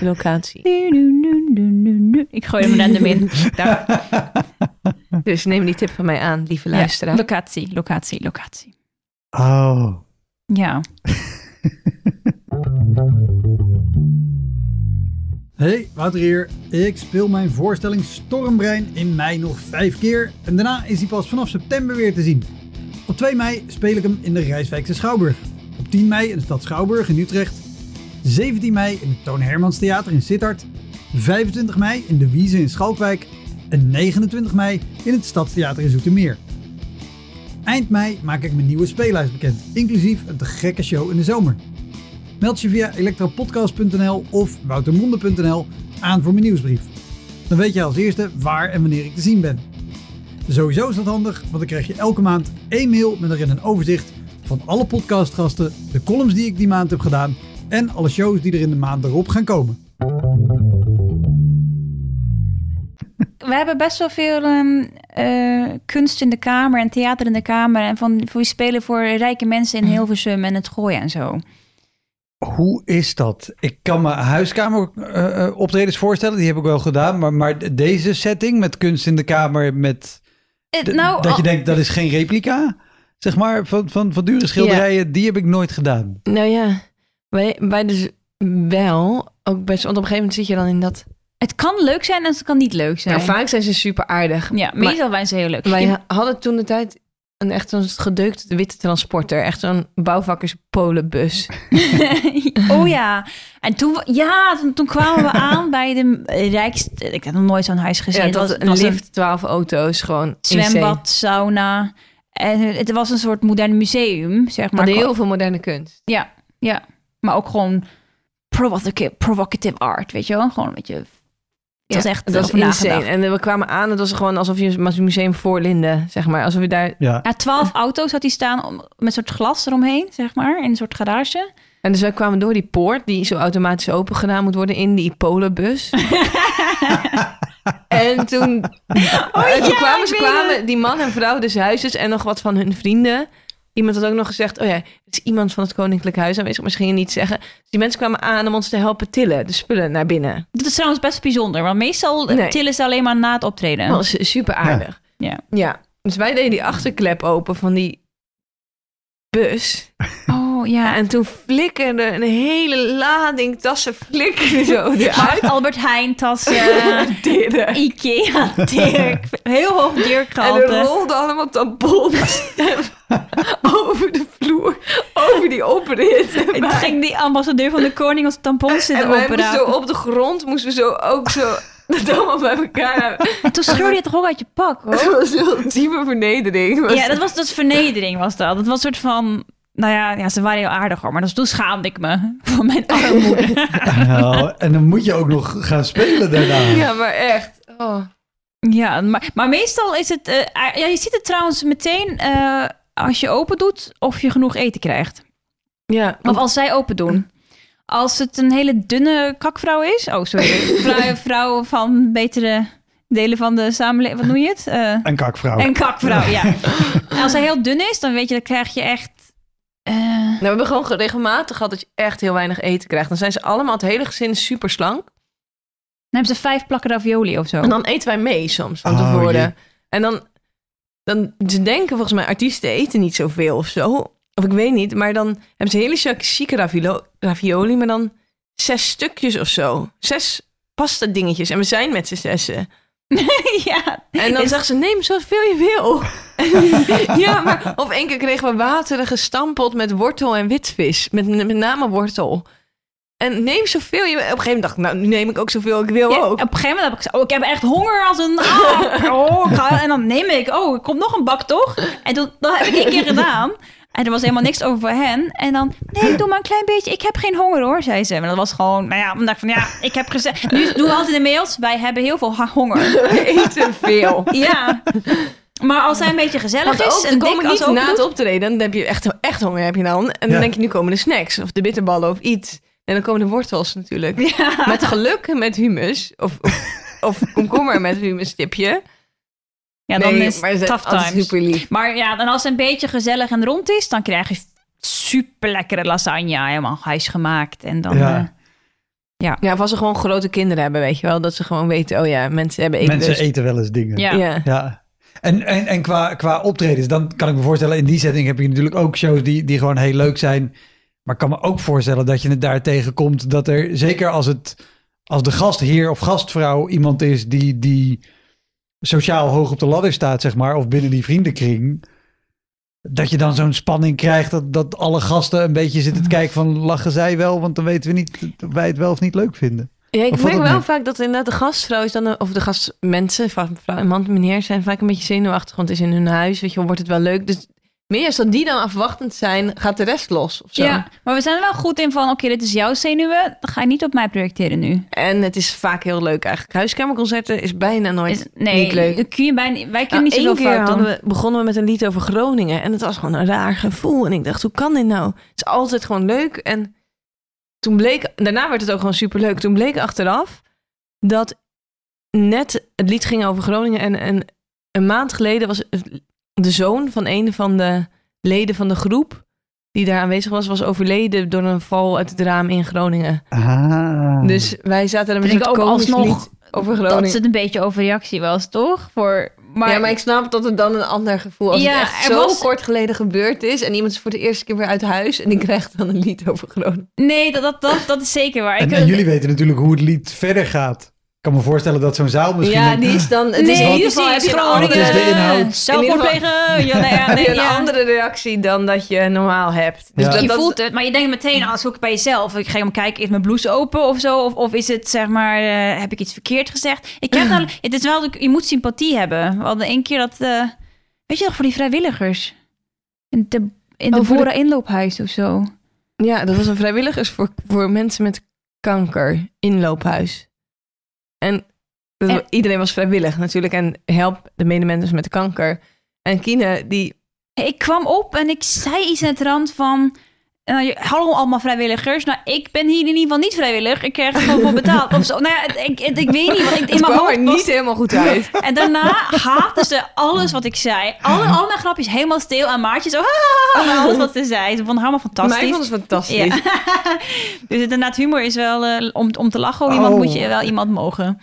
Ik gooi hem random in. Dus neem die tip van mij aan, lieve luisteraar. Locatie. Oh. Ja. Hey, Wouter hier. Ik speel mijn voorstelling Stormbrein in mei nog 5 keer en daarna is hij pas vanaf september weer te zien. Op 2 mei speel ik hem in de Rijswijkse Schouwburg. Op 10 mei in de stad Schouwburg in Utrecht. 17 mei in het Toon Hermans Theater in Sittard. 25 mei in de Wiese in Schalkwijk. En 29 mei in het Stadstheater in Zoetermeer. Eind mei maak ik mijn nieuwe speelhuis bekend, inclusief een te gekke show in de zomer. Meld je via elektropodcast.nl of woutermonde.nl aan voor mijn nieuwsbrief. Dan weet je als eerste waar en wanneer ik te zien ben. Sowieso is dat handig, want dan krijg je elke maand 1 mail met erin een overzicht van alle podcastgasten, de columns die ik die maand heb gedaan en alle shows die er in de maand erop gaan komen. We hebben best wel veel kunst in de kamer en theater in de kamer. En we spelen voor rijke mensen in Hilversum en het Gooien en zo. Hoe is dat? Ik kan me huiskamer optredens voorstellen, die heb ik wel gedaan. Maar deze setting met kunst in de kamer, dat je denkt dat is geen replica, zeg maar, van dure schilderijen, die heb ik nooit gedaan. Nou ja, wij dus wel. Ook best, want op een gegeven moment zit je dan in dat... Het kan leuk zijn en het kan niet leuk zijn. Ja, vaak zijn ze super aardig. Ja, meestal zijn ze heel leuk. Wij hadden toen de tijd echt zo'n gedeukte witte transporter. Echt zo'n bouwvakkerspolenbus. Oh ja. En toen kwamen we aan bij de rijkste... Ik heb nog nooit zo'n huis gezien. Ja, het was een lift, 12 auto's, gewoon zwembad, sauna. En het was een soort modern museum, zeg maar. Hadden heel veel moderne kunst. Ja. Maar ook gewoon provocative art, weet je wel? Gewoon een beetje... Het was echt dat was insane. En we kwamen aan, het was gewoon alsof je een museum voor Linden, zeg maar. Alsof je daar... Ja, 12 auto's had die staan met een soort glas eromheen, zeg maar. In een soort garage. En dus wij kwamen door die poort, die zo automatisch open gedaan moet worden, in die polenbus. En toen kwamen die man en vrouw des huizes en nog wat van hun vrienden. Iemand had ook nog gezegd, oh ja, het is iemand van het Koninklijk Huis aanwezig, misschien je niet zeggen. Dus die mensen kwamen aan om ons te helpen tillen, de spullen naar binnen. Dat is trouwens best bijzonder, want meestal tillen ze alleen maar na het optreden. Dat was super aardig. Ja. Dus wij deden die achterklep open van die bus. Oh ja. En toen flikkerde een hele lading tassen flikkerde zo eruit. Albert Heijn tassen, Ikea Dirk, heel hoog Dirk gehalte. En er rolden allemaal tampons over de vloer, over die oprit. En toen ging die ambassadeur van de koning als tampons zitten operapen. En wij moesten zo op de grond, moesten we zo ook zo... Dat allemaal bij elkaar. En toen scheurde je toch ook uit je pak, hoor. Dat was een ultieme vernedering. Dat was vernedering, was dat. Dat was een soort van... Nou ja, ze waren heel aardig, hoor. Maar toen schaamde ik me voor mijn armoede. En dan moet je ook nog gaan spelen daarna. Ja, maar echt. Oh. Ja, maar meestal is het... je ziet het trouwens meteen als je open doet of je genoeg eten krijgt. Ja. Of als zij open doen. Als het een hele dunne kakvrouw is... Oh, sorry. Vrouw van betere delen van de samenleving. Wat noem je het? Een kakvrouw. Een kakvrouw, ja. Als hij heel dun is, dan weet je, dan krijg je echt... Nou, we hebben gewoon regelmatig gehad dat je echt heel weinig eten krijgt. Dan zijn ze allemaal, het hele gezin super slank. Dan hebben ze 5 plakken ravioli of zo. En dan eten wij mee soms van tevoren. En dan ze denken volgens mij, artiesten eten niet zoveel of zo. Of ik weet niet, maar dan hebben ze hele chique ravioli, maar dan 6 stukjes of zo. 6 pasta dingetjes. En we zijn met z'n 6. Ja. En dan zegt ze, neem zoveel je wil. Ja, maar of 1 keer kregen we water gestampeld met wortel en witvis. Met name wortel. En neem zoveel je wil. Op een gegeven moment dacht ik, nou, nu neem ik ook zoveel ik wil ook. Op een gegeven moment heb ik gezegd, ik heb echt honger als een... en dan neem ik, er komt nog een bak, toch? En dat heb ik 1 keer gedaan. En er was helemaal niks over voor hen. En dan, nee, doe maar een klein beetje. Ik heb geen honger, hoor, zei ze. Maar dat was gewoon, dan dacht ik van, ik heb gezegd... Nu doen we altijd in de mails, wij hebben heel veel honger. We eten veel. Ja. Maar als hij een beetje gezellig is... en komen niet na het optreden, dan heb je echt honger, heb je dan. En dan denk je, nu komen de snacks. Of de bitterballen of iets. En dan komen de wortels natuurlijk. Ja. Met geluk, met humus. Of komkommer met humusstipje. Ja, dan is het tough times. Super lief. Maar ja, dan als het een beetje gezellig en rond is, dan krijg je super lekkere lasagne, helemaal huisgemaakt. En dan... Ja, of als ze gewoon grote kinderen hebben, weet je wel. Dat ze gewoon weten, oh ja, mensen hebben eten. Mensen eten wel eens dingen. Ja. En qua optredens, dan kan ik me voorstellen, in die setting heb je natuurlijk ook shows die gewoon heel leuk zijn. Maar ik kan me ook voorstellen dat je het daar tegenkomt dat er, zeker als het als de gastheer of gastvrouw iemand is die sociaal hoog op de ladder staat, zeg maar, of binnen die vriendenkring, dat je dan zo'n spanning krijgt dat alle gasten een beetje zitten te kijken van lachen zij wel, want dan weten we niet of wij het wel of niet leuk vinden. Ja, ik merk wel vaak dat inderdaad de gastvrouw is dan, of de gastmensen, vrouw en man, meneer, zijn vaak een beetje zenuwachtig, want het is in hun huis, weet je wel, wordt het wel leuk. Dus meer is dat die dan afwachtend zijn, gaat de rest los of zo. Ja, maar we zijn er wel goed in van, oké, dit is jouw zenuwen, dan ga je niet op mij projecteren nu. En het is vaak heel leuk eigenlijk. Huiskamerconcerten is bijna nooit niet leuk. Wij kunnen niet zoveel fout doen. Begonnen we met een lied over Groningen en het was gewoon een raar gevoel. En ik dacht, hoe kan dit nou? Het is altijd gewoon leuk. En toen daarna werd het ook gewoon superleuk. Toen bleek achteraf dat net het lied ging over Groningen en een maand geleden was de zoon van een van de leden van de groep die daar aanwezig was overleden door een val uit het raam in Groningen. Ah. Dus wij zaten er met een komisch lied over Groningen. Dat het een beetje overreactie was, toch? Maar ik snap dat het dan een ander gevoel als het echt zo kort geleden gebeurd is en iemand is voor de eerste keer weer uit huis en die krijgt dan een lied over Groningen. Nee, dat is zeker waar. En jullie weten natuurlijk hoe het lied verder gaat. Ik kan me voorstellen dat zo'n zaal misschien... Ja, die is dan... Het is in ieder geval heb je Groningen. Wat is de inhoud? Zelfmoord plegen. Een andere reactie dan dat je normaal hebt. Dus je voelt het, maar je denkt meteen, als ook bij jezelf. Ik ga hem kijken, is mijn blouse open of zo? Of is het, zeg maar, heb ik iets verkeerd gezegd? Het is wel, je moet sympathie hebben. We hadden één keer dat... weet je nog, voor die vrijwilligers? In de Bora inloophuis of zo. Ja, dat was een vrijwilligers voor mensen met kanker inloophuis. En iedereen was vrijwillig natuurlijk. En help de medemensen met de kanker. En Kine, die... Ik kwam op en ik zei iets in het rand van... hallo allemaal vrijwilligers. Nou, ik ben hier in ieder geval niet vrijwillig. Ik krijg er gewoon voor betaald. Of zo. Nou ja, ik weet niet. Want in mijn hoofd er niet helemaal goed uit. En daarna haatten ze alles wat ik zei. Alle mijn grapjes helemaal stil. En Maartje zo... alles wat ze zei. Ze vonden het helemaal fantastisch. Maar ik vond het fantastisch. Ja. Dus inderdaad, humor is wel... om te lachen over iemand moet je wel iemand mogen.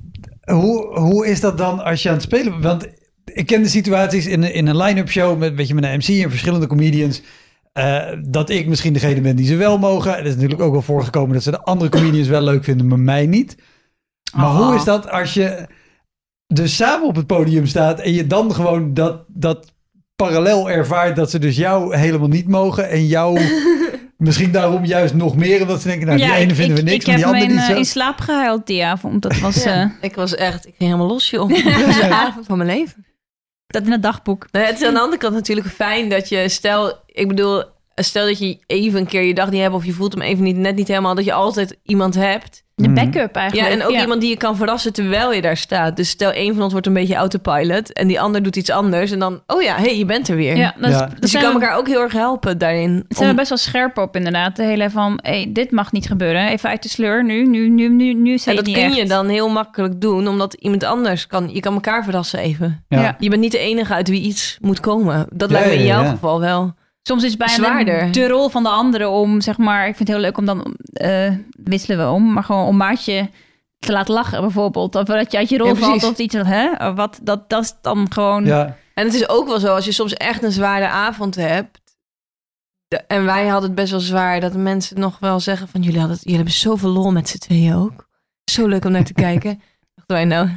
Hoe is dat dan als je aan het spelen bent? Want ik ken de situaties in een line-up show met een MC en verschillende comedians... dat ik misschien degene ben die ze wel mogen. Het is natuurlijk ook wel voorgekomen dat ze de andere comedians wel leuk vinden, maar mij niet. Maar hoe is dat als je dus samen op het podium staat en je dan gewoon dat parallel ervaart dat ze dus jou helemaal niet mogen en jou misschien daarom juist nog meer, omdat ze denken, nou die ene vinden we niks, maar die andere niet zo. Ik heb in slaap gehuild die avond. Dat was... ik ging helemaal los, joh. Dat was de avond van mijn leven. Dat in het dagboek. Nou ja, het is aan de andere kant natuurlijk fijn dat je, stel dat je even een keer je dag niet hebt of je voelt hem even net niet helemaal, dat je altijd iemand hebt. De backup eigenlijk. Ja, en ook iemand die je kan verrassen terwijl je daar staat. Dus stel één van ons wordt een beetje autopilot en die ander doet iets anders en dan, je bent er weer. Ja, dus je kan elkaar ook heel erg helpen daarin. Zijn we best wel scherp op inderdaad. De hele van, dit mag niet gebeuren. Even uit de sleur. Nu en dat kun je dan heel makkelijk doen, omdat iemand anders je kan elkaar verrassen even. Ja. Je bent niet de enige uit wie iets moet komen. Dat lijkt me in jouw geval wel. Soms is bijna zwaarder de rol van de andere om, zeg maar... Ik vind het heel leuk om dan... wisselen we om, maar gewoon om Maartje te laten lachen bijvoorbeeld. Of dat je uit je rol valt of iets. Dat is dan gewoon... Ja. En het is ook wel zo, als je soms echt een zware avond hebt... en wij hadden het best wel zwaar... dat de mensen nog wel zeggen van... jullie hebben zoveel lol met z'n tweeën ook. Zo leuk om naar te kijken. Dachten wij nou...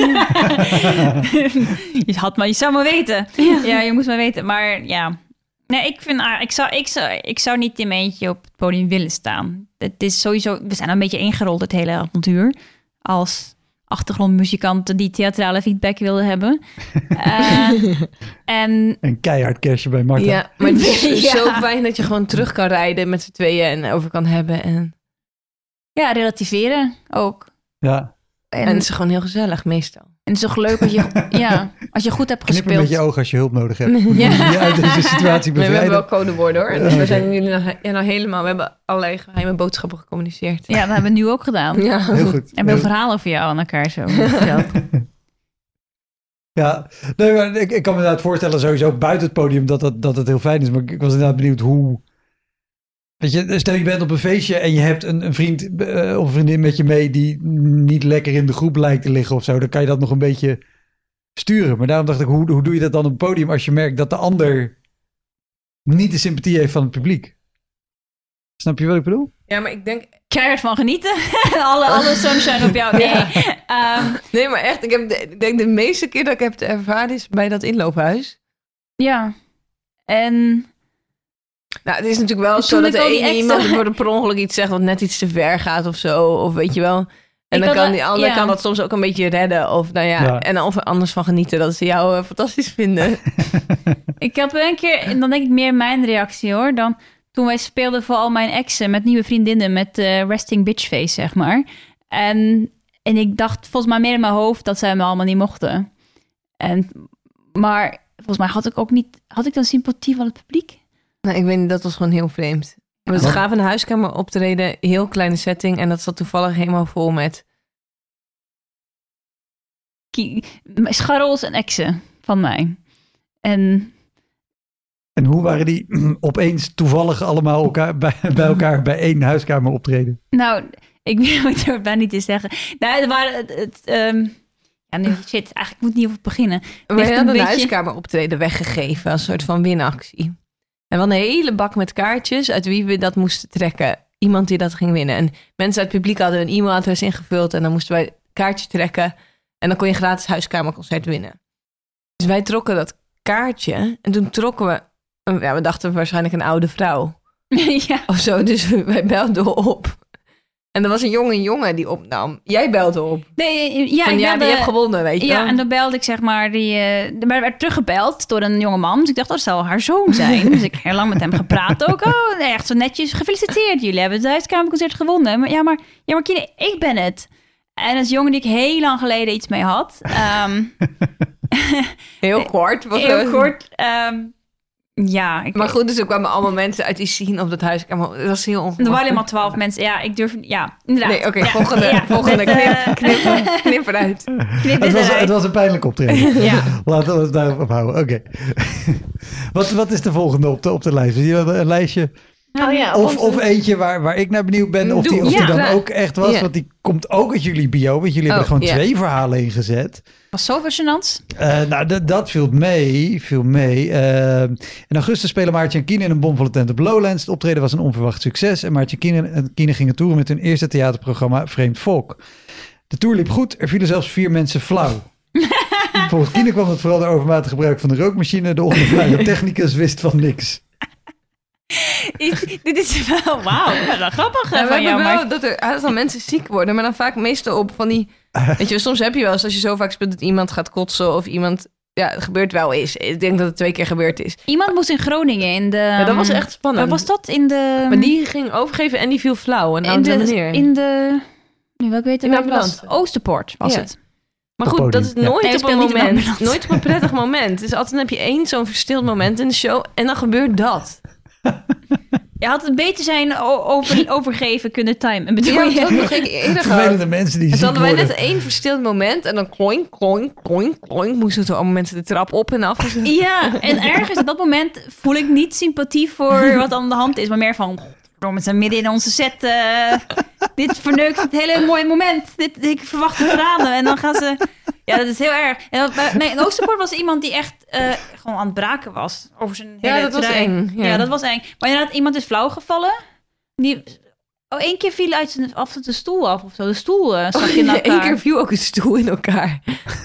je zou maar weten. Ja, je moest maar weten. Maar ja... Nee, ik zou niet in mijn eentje op het podium willen staan. Het is sowieso, we zijn een beetje ingerold het hele avontuur. Als achtergrondmuzikanten die theatrale feedback wilden hebben. En een keihard kerstje bij Marta. Ja, maar het is zo fijn dat je gewoon terug kan rijden met z'n tweeën en over kan hebben. En... Ja, relativeren ook. Ja. En het is gewoon heel gezellig meestal. En het is toch leuk als je goed hebt gespeeld. Knip met je ogen als je hulp nodig hebt. Je uit deze situatie bevrijden. We hebben wel codewoorden hoor. Dus we zijn jullie nou helemaal... We hebben allerlei geheime boodschappen gecommuniceerd. Ja, dat hebben we nu ook gedaan. Ja. Heel goed. En veel verhalen over jou aan elkaar zo verteld. Ja, nee, maar ik kan me inderdaad voorstellen sowieso buiten het podium dat het heel fijn is. Maar ik was inderdaad benieuwd hoe... Weet je, stel je bent op een feestje en je hebt een vriend of een vriendin met je mee die niet lekker in de groep lijkt te liggen of zo. Dan kan je dat nog een beetje sturen. Maar daarom dacht ik, hoe doe je dat dan op het podium als je merkt dat de ander niet de sympathie heeft van het publiek? Snap je wat ik bedoel? Ja, maar ik denk... Keihard van genieten. alle sunshine op jou. Nee. Nee, maar echt, ik denk de meeste keer dat ik heb ervaren is bij dat inloophuis. Ja. En... Nou, het is natuurlijk wel zo dat iemand voor per ongeluk iets zegt wat net iets te ver gaat of zo. Of weet je wel. En dan kan die ander kan dat soms ook een beetje redden. Of nou ja. En of er anders van genieten dat ze jou fantastisch vinden. Ik heb een keer, en dan denk ik meer mijn reactie hoor. Dan toen wij speelden voor al mijn exen met nieuwe vriendinnen met resting bitch face, zeg maar. En ik dacht volgens mij meer in mijn hoofd dat zij me allemaal niet mochten. Maar volgens mij had ik dan sympathie van het publiek? Nou, ik weet niet, dat was gewoon heel vreemd. We gaven een huiskamer optreden, heel kleine setting. En dat zat toevallig helemaal vol met... scharrels en exen van mij. En hoe waren die opeens toevallig allemaal bij elkaar bij één huiskamer optreden? Nou, ik durf het bijna niet te zeggen. Nou, er waren eigenlijk moet niet over beginnen. We hadden een huiskamer optreden weggegeven als een soort van winactie. En we hadden een hele bak met kaartjes uit wie we dat moesten trekken. Iemand die dat ging winnen. En mensen uit het publiek hadden een e-mailadres ingevuld en dan moesten wij kaartje trekken. En dan kon je een gratis huiskamerconcert winnen. Dus wij trokken dat kaartje en toen trokken we... we dachten waarschijnlijk een oude vrouw. Ja. Of zo, dus wij belden op. En er was een jongen die opnam. Jij belde op. Nee, die hebt gewonnen, weet je wel. Ja, en dan belde ik zeg maar... Er werd teruggebeld door een jonge man. Dus ik dacht, dat zal haar zoon zijn. Dus ik heb heel lang met hem gepraat ook. Oh, echt zo netjes. Gefeliciteerd, jullie hebben het huiskamerconcert gewonnen. Maar Kine, ik ben het. En dat is een jongen die ik heel lang geleden iets mee had. Heel kort. Heel kort. Maar goed, dus er kwamen allemaal mensen uit die scene op dat huiskamer. Dat was heel ongemakkelijk. Er waren helemaal 12 mensen. Ja, ik durf... Ja, inderdaad. Nee, oké, volgende. Knip eruit. Het was een pijnlijk optreden. Ja. Laten we het daarop houden. Oké. Wat is de volgende op de lijst? Zie je een lijstje? Of eentje waar ik naar benieuwd ben. Of die dan ook echt was. Want die komt ook uit jullie bio. Want jullie hebben gewoon 2 verhalen ingezet. Was zo fascinant. Dat viel mee. In augustus spelen Maartje en Kine in een bomvolle tent op Lowlands. Het optreden was een onverwacht succes. En Maartje en Kine gingen toeren met hun eerste theaterprogramma Vreemd Volk. De tour liep goed. Er vielen zelfs 4 mensen flauw. Volgens Kine kwam het vooral door overmatig gebruik van de rookmachine. De onervaren technicus wist van niks. Dit is wel wel grappig. We hebben wel dat er aantal mensen ziek worden, maar dan vaak meestal op van die... Weet je, soms heb je wel eens als je zo vaak speelt dat iemand gaat kotsen of iemand... Ja, het gebeurt wel eens. Ik denk dat het 2 keer gebeurd is. Iemand moest in Groningen in de... Ja, dat was echt spannend. Was dat in de... Maar die ging overgeven en die viel flauw. Een oude meneer. In de... Nu wil ik weten waar het was. Oosterpoort was het. Maar goed, dat is nooit op een moment. Nooit op een prettig moment. Dus altijd heb je 1 zo'n verstild moment in de show en dan gebeurt dat. Je had het beter zijn overgeven kunnen timen. Bedoel je? Dat nog eerder vervelende mensen die ziek worden. Dan hadden wij net 1 verstild moment en dan kloink, kloink, kloink, kloink. Moesten er allemaal mensen de trap op en af. Ja, en ergens op dat moment voel ik niet sympathie voor wat aan de hand is. Maar meer van, we zijn midden in onze set. Dit verneukt het hele mooie moment. Ik verwacht de tranen. En dan gaan ze... Ja, dat is heel erg. En in Oosterpoort was iemand die echt gewoon aan het braken was. Over zijn hele dat was eng. Ja, dat was eng. Maar inderdaad, iemand is flauw gevallen. Die 1 keer viel af de stoel af of zo. De stoel zag in elkaar. 1 keer viel ook een stoel in elkaar.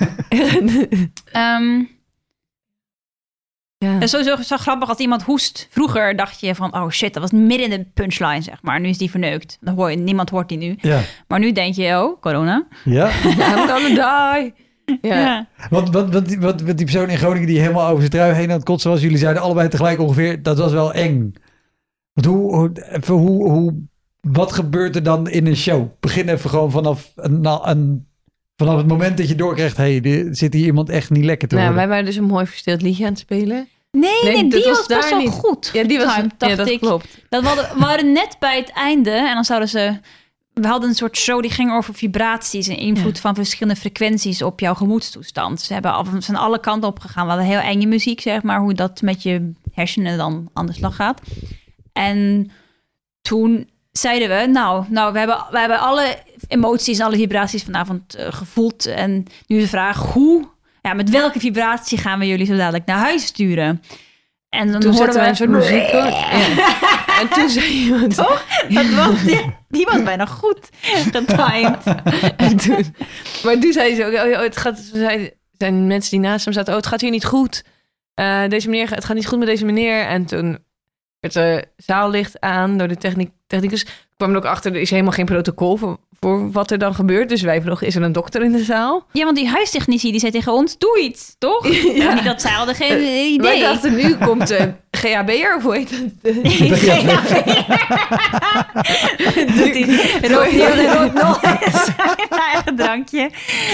Het is sowieso zo grappig als iemand hoest. Vroeger dacht je van, oh shit, dat was midden in de punchline, zeg maar. Nu is die verneukt. Niemand hoort die nu. Ja. Maar nu denk je, oh, corona. Ja. I'm gonna die. Ja. Wat die persoon in Groningen die helemaal over zijn trui heen aan het kotsen was. Jullie zeiden allebei tegelijk ongeveer, dat was wel eng. Want wat gebeurt er dan in een show? Begin even gewoon vanaf het moment dat je doorkrijgt, er zit hier iemand echt niet lekker te worden. Wij waren dus een mooi verstild liedje aan het spelen. Nee, die was best wel goed. Ja, die was dat klopt. We waren net bij het einde en dan zouden ze... We hadden een soort show die ging over vibraties en invloed van verschillende frequenties op jouw gemoedstoestand. Ze zijn alle kanten op gegaan. We hadden heel enge muziek, zeg maar, hoe dat met je hersenen dan aan de slag gaat. En toen zeiden we, we hebben alle emoties en alle vibraties vanavond gevoeld. En nu is de vraag, met welke vibratie gaan we jullie zo dadelijk naar huis sturen? En dan toen zetten wij een soort muziek. En toen zei iemand... Toch? Die was bijna goed getimed. Maar toen zei ze ook... zijn mensen die naast hem zaten... het gaat hier niet goed. Het gaat niet goed met deze meneer. En toen werd de zaallicht aan door de technicus. Kwam er ook achter, er is helemaal geen protocol voor wat er dan gebeurt. Dus wij vroegen, is er een dokter in de zaal? Ja, want die huistechnici die zei tegen ons, doe iets, toch? Ja. Niet dat zij hadden geen idee. Wij dachten, nu komt de GHB'er, of hoe heet het? Rood nog eens eigen drankje.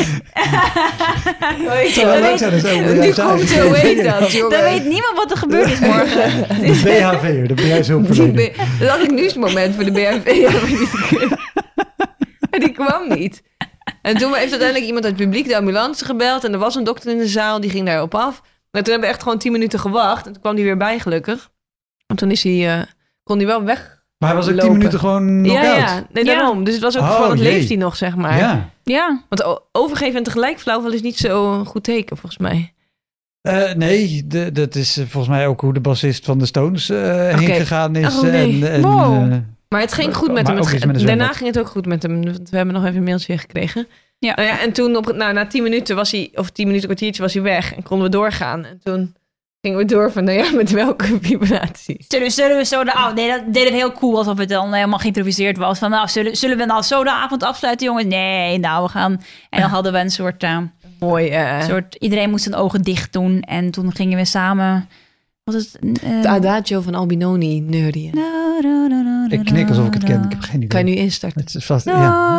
Nu komt de, hoe heet dat, jongen? Dan weet niemand wat er gebeurd is morgen. De BHV'er, de bedrijfshulpverlener. Dat had ik nieuwsmoment voor de BHV. En die kwam niet. En toen heeft uiteindelijk iemand uit het publiek de ambulance gebeld. En er was een dokter in de zaal, die ging daarop af. Maar toen hebben we echt gewoon 10 minuten gewacht. En toen kwam hij weer bij, gelukkig. En toen kon hij wel weg. Maar hij was ook 10 minuten gewoon knock-out. Ja, nee, daarom. Dus het was ook van, leeft hij nog, zeg maar. Ja. Want overgeven en tegelijk flauwvallen is niet zo'n goed teken, volgens mij. Nee, dat is volgens mij ook hoe de bassist van de Stones heen gegaan is. Maar het ging goed met hem. Daarna ging het ook goed met hem. We hebben nog even een mailtje gekregen. Ja. Nou ja, en toen na 10 minuten was hij, of 10 minuten, kwartiertje was hij weg. En konden we doorgaan. En toen gingen we door van, met welke vibraties. Zullen we zo dat deden we heel cool, alsof het dan helemaal geïmproviseerd was. Van, zullen we nou zo de avond afsluiten, jongens? Nee, we gaan. En dan hadden we een soort... iedereen moest zijn ogen dicht doen. En toen gingen we samen... het Adagio van Albinoni neurien. Ik knik alsof ik het ken. Ik heb geen idee. Kan je nu instarten? Het is vast...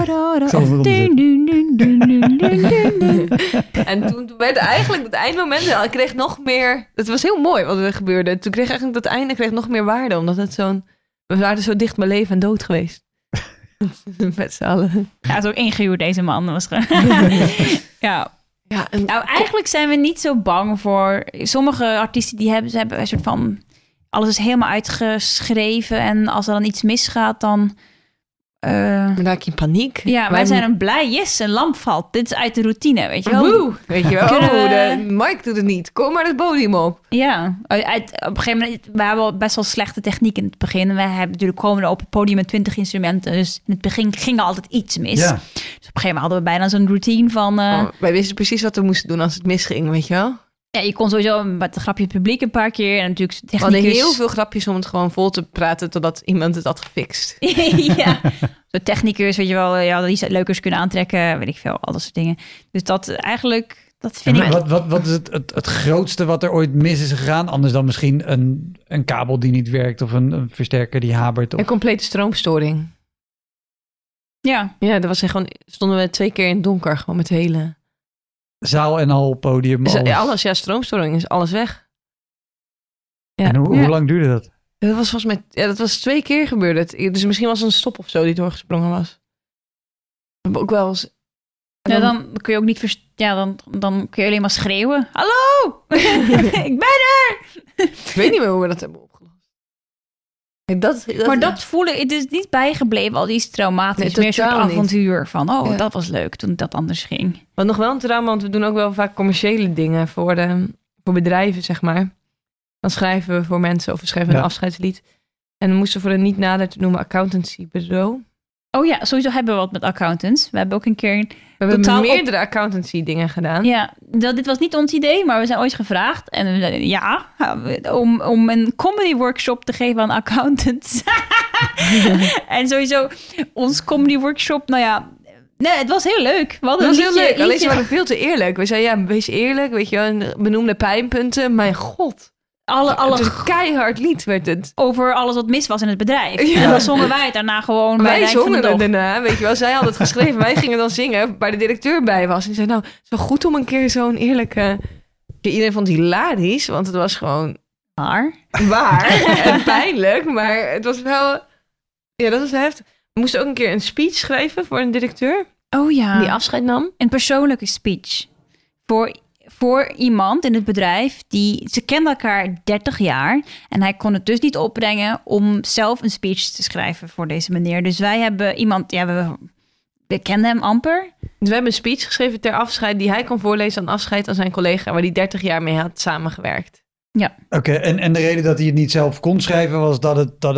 En toen werd eigenlijk het eindmoment... Ik kreeg nog meer... Het was heel mooi wat er gebeurde. Toen kreeg eigenlijk dat einde nog meer waarde. Omdat het we waren zo dicht bij leven en dood geweest. Met z'n allen. Ja, het is ook ingehuurd, deze man. Was ja. Ja, nou, eigenlijk zijn we niet zo bang voor... Sommige artiesten die hebben een soort van... Alles is helemaal uitgeschreven. En als er dan iets misgaat, dan... Dan raak je in paniek. Ja, wij zijn een blij. Yes, een lamp valt. Dit is uit de routine, weet je wel. Woe, weet je wel. Mike doet het niet. Kom maar het podium op. Ja, op een gegeven moment... We hebben best wel slechte techniek in het begin. We hebben natuurlijk komen op het podium met 20 instrumenten. Dus in het begin ging altijd iets mis. Ja. Dus op een gegeven moment hadden we bijna zo'n routine van... wij wisten precies wat we moesten doen als het misging, weet je wel. Ja, je kon sowieso met het grapje het publiek een paar keer. En natuurlijk technicus... We hadden heel veel grapjes om het gewoon vol te praten... totdat iemand het had gefixt. Ja, de technicus, weet je wel... die leukers kunnen aantrekken, weet ik veel. Al dat soort dingen. Dus dat eigenlijk... Dat vind ik... Wat is het grootste wat er ooit mis is gegaan? Anders dan misschien een kabel die niet werkt... of een versterker die habert. Of... Een complete stroomstoring. Ja. Ja, stonden we 2 keer in het donker. Gewoon met de hele... Zaal en al, podium, alles. Ja, stroomstoring is alles weg. Ja. En hoe lang duurde dat? Dat was volgens mij... dat was 2 keer gebeurd. Dus misschien was er een stop of zo die doorgesprongen was. We hebben ook wel eens... Dan kun je ook niet... Dan kun je alleen maar schreeuwen. Hallo! Ik ben er! Ik weet niet meer hoe we dat hebben opgelost. Maar dat voelen... Het is niet bijgebleven, al die traumatisch. Het is meer een soort avontuur van... dat was leuk toen dat anders ging. Wat nog wel een trauma, want we doen ook wel vaak commerciële dingen voor bedrijven, zeg maar. Dan schrijven we voor mensen of we schrijven een afscheidslied. En we moesten voor een niet nader te noemen accountancybureau. Oh ja, sowieso hebben we wat met accountants. We hebben ook een keer... We hebben meerdere accountancy dingen gedaan. Ja, dit was niet ons idee, maar we zijn ooit gevraagd. En we zeiden om een comedy workshop te geven aan accountants. En sowieso ons comedy workshop, nee, het was heel leuk. Het was heel leuk, alleen ze waren veel te eerlijk. We zeiden, wees eerlijk, weet je wel, benoemde pijnpunten. Mijn god. Alle keihard lied werd het. Over alles wat mis was in het bedrijf. Ja. En dan zongen wij het daarna gewoon. Wij zongen het daarna, weet je wel. Zij had het geschreven. Wij gingen dan zingen waar de directeur bij was. En zei, het is wel goed om een keer zo'n eerlijke... Iedereen vond het hilarisch, want het was gewoon... Waar en pijnlijk. Maar het was wel... Ja, dat was heftig. We moesten ook een keer een speech schrijven voor een directeur. Oh ja. Die afscheid nam. Een persoonlijke speech. Voor iemand in het bedrijf, ze kenden elkaar 30 jaar. En hij kon het dus niet opbrengen om zelf een speech te schrijven voor deze meneer. Dus wij hebben iemand, we kenden hem amper. Dus we hebben een speech geschreven ter afscheid die hij kon voorlezen aan afscheid aan zijn collega, waar hij 30 jaar mee had samengewerkt. Ja. Oké, en de reden dat hij het niet zelf kon schrijven was dat het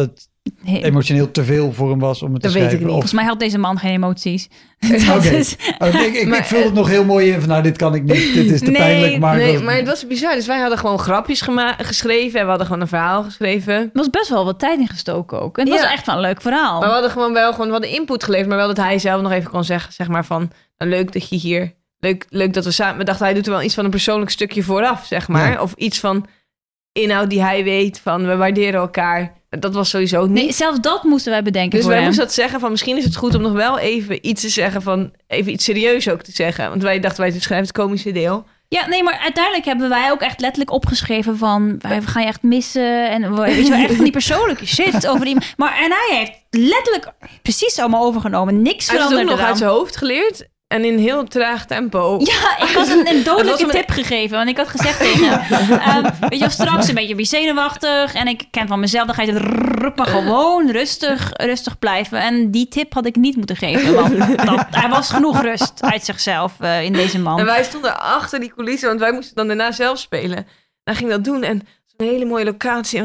emotioneel te veel voor hem was om het te schrijven. Weet ik niet. Volgens mij had deze man geen emoties. Oké. Ik vul het nog heel mooi in van, nou, dit kan ik niet. Dit is te pijnlijk. Maar het was bizar. Dus wij hadden gewoon grapjes geschreven en we hadden gewoon een verhaal geschreven. Er was best wel wat tijd in gestoken ook. En het was echt wel een leuk verhaal. Maar we hadden gewoon we hadden input geleverd, maar wel dat hij zelf nog even kon zeggen, zeg maar van, nou, leuk dat je hier, leuk dat we samen, we dachten hij doet er wel iets van een persoonlijk stukje vooraf, zeg maar. Ja. Of iets van inhoud die hij weet van, we waarderen elkaar. Dat was sowieso niet. Nee, zelfs dat moesten wij bedenken. Dus wij moesten dat zeggen van, misschien is het goed om nog wel even iets te zeggen van, even iets serieus ook te zeggen. Want wij dachten, wij schrijven het komische deel. Ja, nee, maar uiteindelijk hebben wij ook echt letterlijk opgeschreven van, wij gaan je echt missen. En weet je wel, echt van die persoonlijke shit over die. Maar en hij heeft letterlijk precies allemaal overgenomen. Niks veranderd. Hij heeft het ook nog uit zijn hoofd geleerd. En in heel traag tempo. Ja, ik had een dodelijke tip gegeven. Want ik had gezegd tegen hem, weet je wel, straks een beetje zenuwachtig. En ik ken van mezelf, dan ga je het maar gewoon rustig blijven. En die tip had ik niet moeten geven. Want hij was genoeg rust uit zichzelf in deze man. En wij stonden achter die coulissen, want wij moesten dan daarna zelf spelen. Hij ging dat doen en een hele mooie locatie.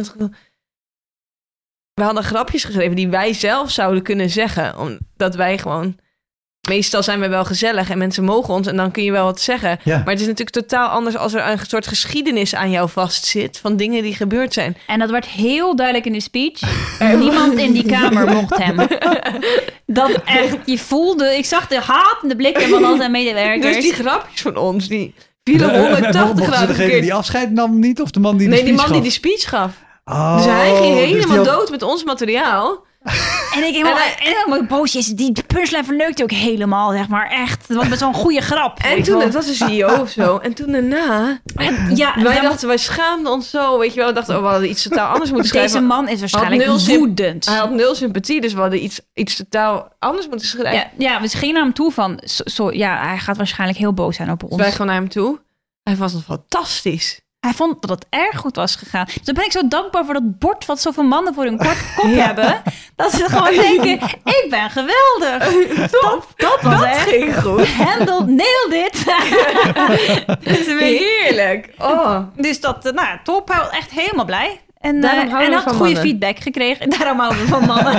We hadden grapjes geschreven die wij zelf zouden kunnen zeggen. Omdat wij gewoon... Meestal zijn we wel gezellig en mensen mogen ons en dan kun je wel wat zeggen. Ja. Maar het is natuurlijk totaal anders als er een soort geschiedenis aan jou vastzit van dingen die gebeurd zijn. En dat werd heel duidelijk in de speech. Niemand in die kamer mocht hem. Dat echt, je voelde, ik zag de hatende blikken van al zijn medewerkers. Dus die grapjes van ons, die vielen 180 graden degene die afscheid nam niet of de man die die speech gaf? Oh, dus hij ging helemaal dood met ons materiaal. En ik helemaal boosjes. Die punchline verneukte ook helemaal, zeg maar. Echt, het was met zo'n goede grap. En toen, het was een CEO of zo. En toen daarna... wij schaamden ons zo, weet je wel. We dachten, we hadden iets totaal anders moeten schrijven. Deze man is waarschijnlijk woedend. Hij had 0 sympathie, dus we hadden iets totaal anders moeten schrijven. Ja, we gingen naar hem toe van... hij gaat waarschijnlijk heel boos zijn op ons. Dus wij gaan naar hem toe. Hij was nog fantastisch. Hij vond dat het erg goed was gegaan. Dus dan ben ik zo dankbaar voor dat bord wat zoveel mannen voor hun kop hebben. Dat ze gewoon denken, ik ben geweldig. Dat ging goed. Nailed it. Dat is weer heerlijk. Oh. Dus dat, top. Hij was echt helemaal blij. En had goede feedback gekregen. Daarom houden we van mannen.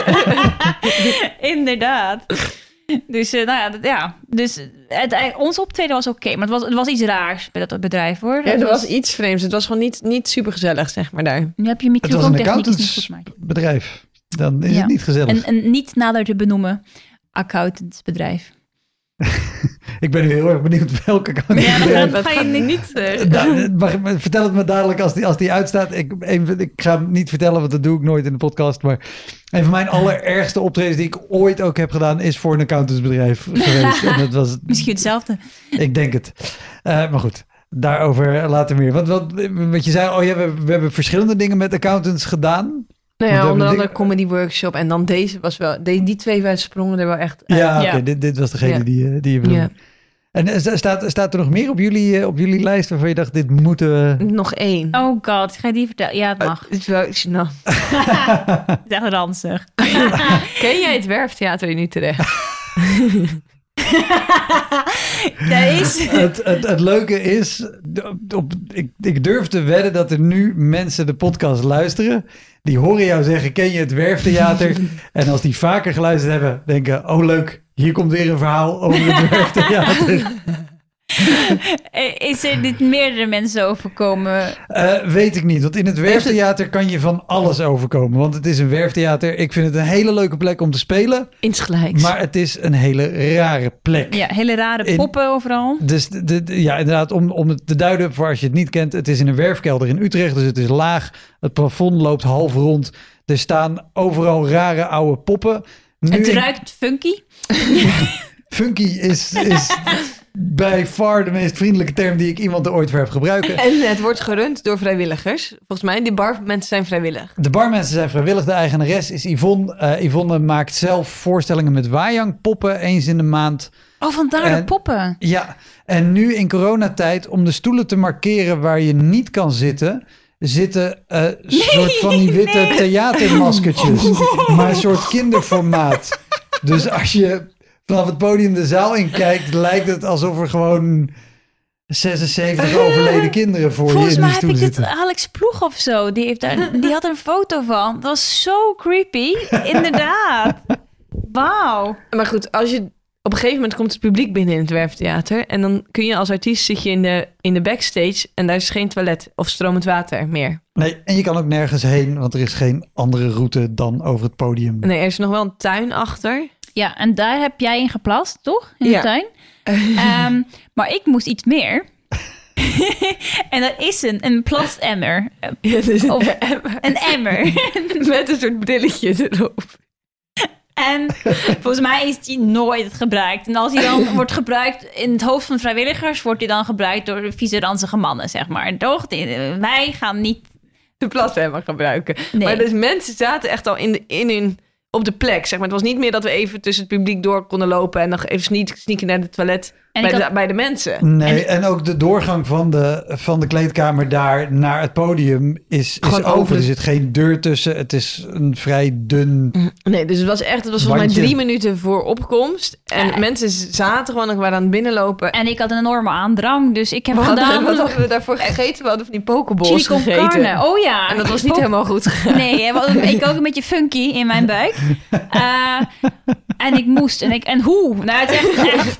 Inderdaad. Dus dus ons optreden was oké, maar het was iets raars bij dat bedrijf, hoor. Ja, er was iets vreemds. Het was gewoon niet super gezellig, zeg maar daar. Nu heb je microfoontechniek niet goed, maar bedrijf. Dan is het niet gezellig. En niet nader te benoemen accountantsbedrijf. Ik ben nu heel erg benieuwd welke accountantsbedrijf. Ja, dat ga je niet... Vertel het me dadelijk als die uitstaat. Ik ga hem niet vertellen, want dat doe ik nooit in de podcast. Maar een van mijn allerergste optredens die ik ooit ook heb gedaan... is voor een accountantsbedrijf geweest. En dat was, misschien hetzelfde. Ik denk het. Maar goed, daarover later meer. Wat je zei, we hebben verschillende dingen met accountants gedaan... Nou ja, onder andere comedy workshop en dan deze was wel... Die twee sprongen er wel echt uit. Ja, oké, dit was degene die je wilde. Ja. En staat er nog meer op jullie lijst waarvan je dacht, dit moeten we... Nog 1. Oh god, ga je die vertellen? Ja, het mag. Het is wel gênant. Het is echt ranzig. Ken jij het Werftheater in Utrecht? Het leuke is, ik durf te wedden dat er nu mensen de podcast luisteren. Die horen jou zeggen, ken je het Werftheater? En als die vaker geluisterd hebben, denken, oh leuk, hier komt weer een verhaal over het Werftheater. Is er dit meerdere mensen overkomen? Weet ik niet, want in het Werftheater kan je van alles overkomen. Want het is een werftheater. Ik vind het een hele leuke plek om te spelen. Insgelijks. Maar het is een hele rare plek. Ja, hele rare poppen overal. Dus ja, inderdaad, om het te duiden voor als je het niet kent. Het is in een werfkelder in Utrecht, dus het is laag. Het plafond loopt half rond. Er staan overal rare oude poppen. Het ruikt funky. Funky is bij far de meest vriendelijke term die ik iemand er ooit voor heb gebruiken. En het wordt gerund door vrijwilligers. Volgens mij, die barmensen zijn vrijwillig. De barmensen zijn vrijwillig. De eigenares is Yvonne. Yvonne maakt zelf voorstellingen met wajangpoppen eens in de maand. Oh, vandaar de poppen. Ja, en nu in coronatijd, om de stoelen te markeren waar je niet kan zitten soort van die witte theatermaskertjes. Maar een soort kinderformaat. Dus als je vanaf het podium de zaal in kijkt, lijkt het alsof er gewoon 76 overleden kinderen voor Volgens je in mij die heb stoel ik zitten. het Alex Ploeg of zo. Die had een foto van. Dat was zo creepy. Inderdaad. Wauw. Maar goed, als je op een gegeven moment komt het publiek binnen in het Werftheater. En dan kun je als artiest zit je in de backstage. En daar is geen toilet of stromend water meer. Nee, en je kan ook nergens heen, want er is geen andere route dan over het podium. Nee, er is nog wel een tuin achter. Ja, en daar heb jij in geplast, toch? In Ja. de tuin. Maar ik moest iets meer. En dat is een plastemmer. Ja, dus Of een emmer. met een soort brilletje erop. En volgens mij is die nooit gebruikt. En als hij dan wordt gebruikt in het hoofd van vrijwilligers, wordt hij dan gebruikt door vieze ranzige mannen, zeg maar. Toch? Wij gaan niet... De plastemmer gebruiken. Nee. Maar dus mensen zaten echt al op de plek. Zeg maar. Het was niet meer dat we even tussen het publiek door konden lopen en nog even sneaken naar het toilet bij de mensen. Nee, en ook de doorgang van de kleedkamer daar naar het podium is Gewoon open. over. Er zit geen deur tussen. Het is een vrij dun... Nee, dus het was volgens mij Wandje. 3 minuten voor opkomst. En Ja. mensen zaten gewoon nog waar aan het binnenlopen. En ik had een enorme aandrang, dus ik heb Wat gedaan... hadden we daarvoor gegeten? We hadden van die pokeballs Chili con gegeten. carne. Oh ja. En dat was niet helemaal goed gegaan. Nee, ik ook een beetje funky in mijn buik. En ik moest. En hoe? Nou, het is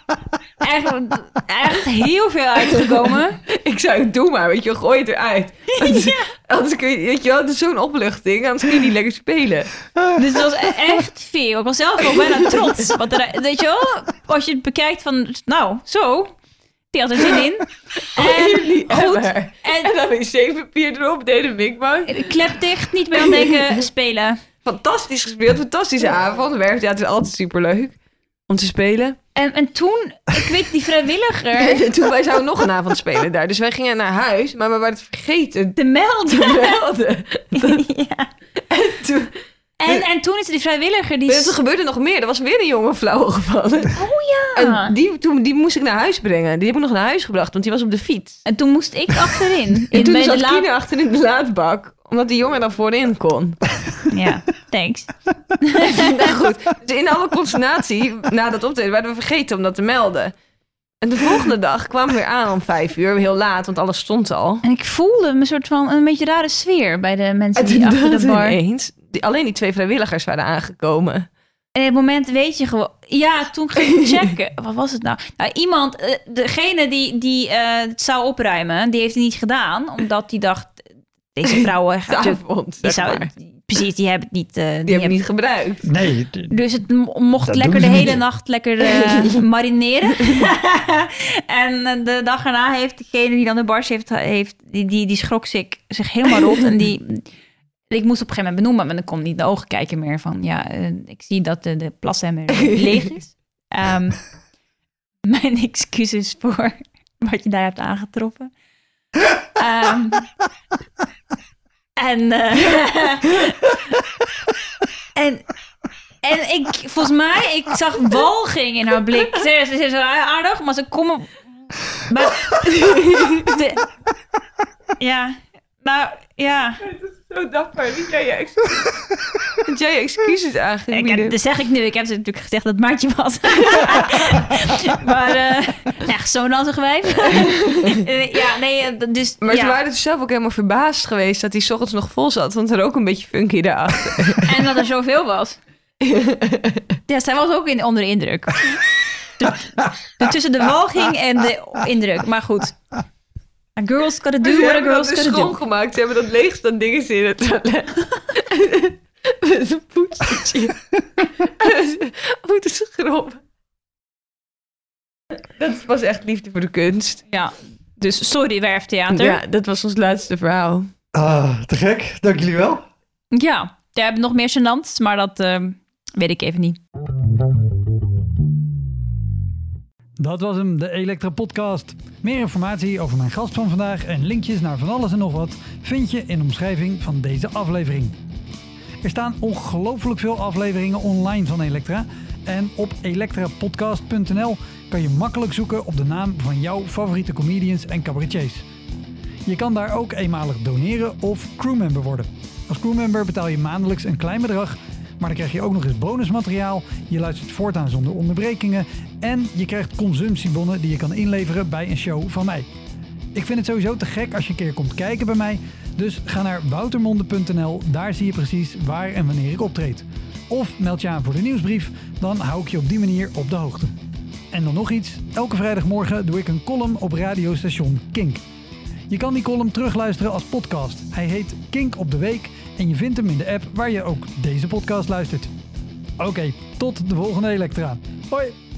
echt heel veel uitgekomen. Ik zei, doe maar, weet je, gooi het eruit. Anders kun je, weet je wel, het is zo'n opluchting. Anders kun je niet lekker spelen. Dus het was echt veel. Ik was zelf ook bijna trots. Weet je wel? Als je het bekijkt van, nou, zo. Die had er zin in. Jullie goed. emmer. En dan wc-papier erop, deden mikmak. Klep dicht, niet meer aan denken, spelen. Fantastisch gespeeld, fantastische avond. Werftheater is altijd superleuk om te spelen. En toen, ik weet, die vrijwilliger En toen wij zouden nog een avond spelen daar. Dus wij gingen naar huis, maar we waren het vergeten te melden. te melden. Ja. Toen, En toen is die vrijwilliger die... er gebeurde nog meer. Er was weer een jongen flauw gevallen. Oh ja. En die moest ik naar huis brengen. Die heb ik nog naar huis gebracht, want die was op de fiets. En toen moest ik achterin. En toen bij de zat Kine achter in de laadbak, omdat die jongen dan voorin kon. Ja, thanks. Nou goed, dus in alle consternatie na dat optreden werden we vergeten om dat te melden. En de volgende dag kwamen we weer aan om 5 uur, heel laat, want alles stond al. En ik voelde een soort van een beetje rare sfeer bij de mensen En die toen achter de bar... ineens, alleen die 2 vrijwilligers waren aangekomen. En op het moment weet je gewoon... Ja, toen ging ik checken. Wat was het nou? Nou, iemand, degene die het zou opruimen, die heeft het niet gedaan. Omdat die dacht, deze vrouwen... Avond, die zeg maar. Precies, die hebben het niet... Die hebben we niet gebruikt. Nee, Dus het mocht Dat lekker doen de ze hele niet. nacht marineren. En de dag erna heeft degene die dan de bars heeft die schrok zich helemaal rot. En ik moest op een gegeven moment benoemen, maar dan kon niet in de ogen kijken meer van... Ja, ik zie dat de plassemmer leeg is. Mijn excuses voor wat je daar hebt aangetroffen. En ik, volgens mij, ik zag walging in haar blik. Ze is aardig, maar ze komen... Ja, nou, ja. Zo dapper, niet jij je excuses aangebieden. Dat zeg ik nu. Ik heb ze natuurlijk gezegd dat het Maartje was. Maar echt zo'n ranzig wijf. Ja, nee, dus... Maar ja. ze waren dus zelf ook helemaal verbaasd geweest dat hij 's ochtends nog vol zat, want er ook een beetje funky daarachter. En dat er zoveel was. Ja, zij was ook onder de indruk. Tussen de walging en de indruk. Maar goed. A girls gotta do Ze what a hebben girls dat dus gotta do. schoongemaakt. Ze hebben dat leegstaan dingen in het toilet. Met een poetsertje. Moeten schrobben. Dat was echt liefde voor de kunst. Ja, dus sorry Werftheater. Ja, dat was ons laatste verhaal. te gek. Dank jullie wel. Ja, we hebben nog meer gênants, maar dat weet ik even niet. Dat was hem, de Elektra Podcast. Meer informatie over mijn gast van vandaag en linkjes naar van alles en nog wat vind je in de omschrijving van deze aflevering. Er staan ongelooflijk veel afleveringen online van Elektra. En op elektrapodcast.nl kan je makkelijk zoeken op de naam van jouw favoriete comedians en cabaretiers. Je kan daar ook eenmalig doneren of crewmember worden. Als crewmember betaal je maandelijks een klein bedrag, Maar dan krijg je ook nog eens bonusmateriaal. Je luistert voortaan zonder onderbrekingen. En je krijgt consumptiebonnen die je kan inleveren bij een show van mij. Ik vind het sowieso te gek als je een keer komt kijken bij mij. Dus ga naar woutermonde.nl. Daar zie je precies waar en wanneer ik optreed. Of meld je aan voor de nieuwsbrief. Dan hou ik je op die manier op de hoogte. En dan nog iets. Elke vrijdagmorgen doe ik een column op radiostation Kink. Je kan die column terugluisteren als podcast. Hij heet Kink op de Week en je vindt hem in de app waar je ook deze podcast luistert. Oké, tot de volgende Elektra. Hoi!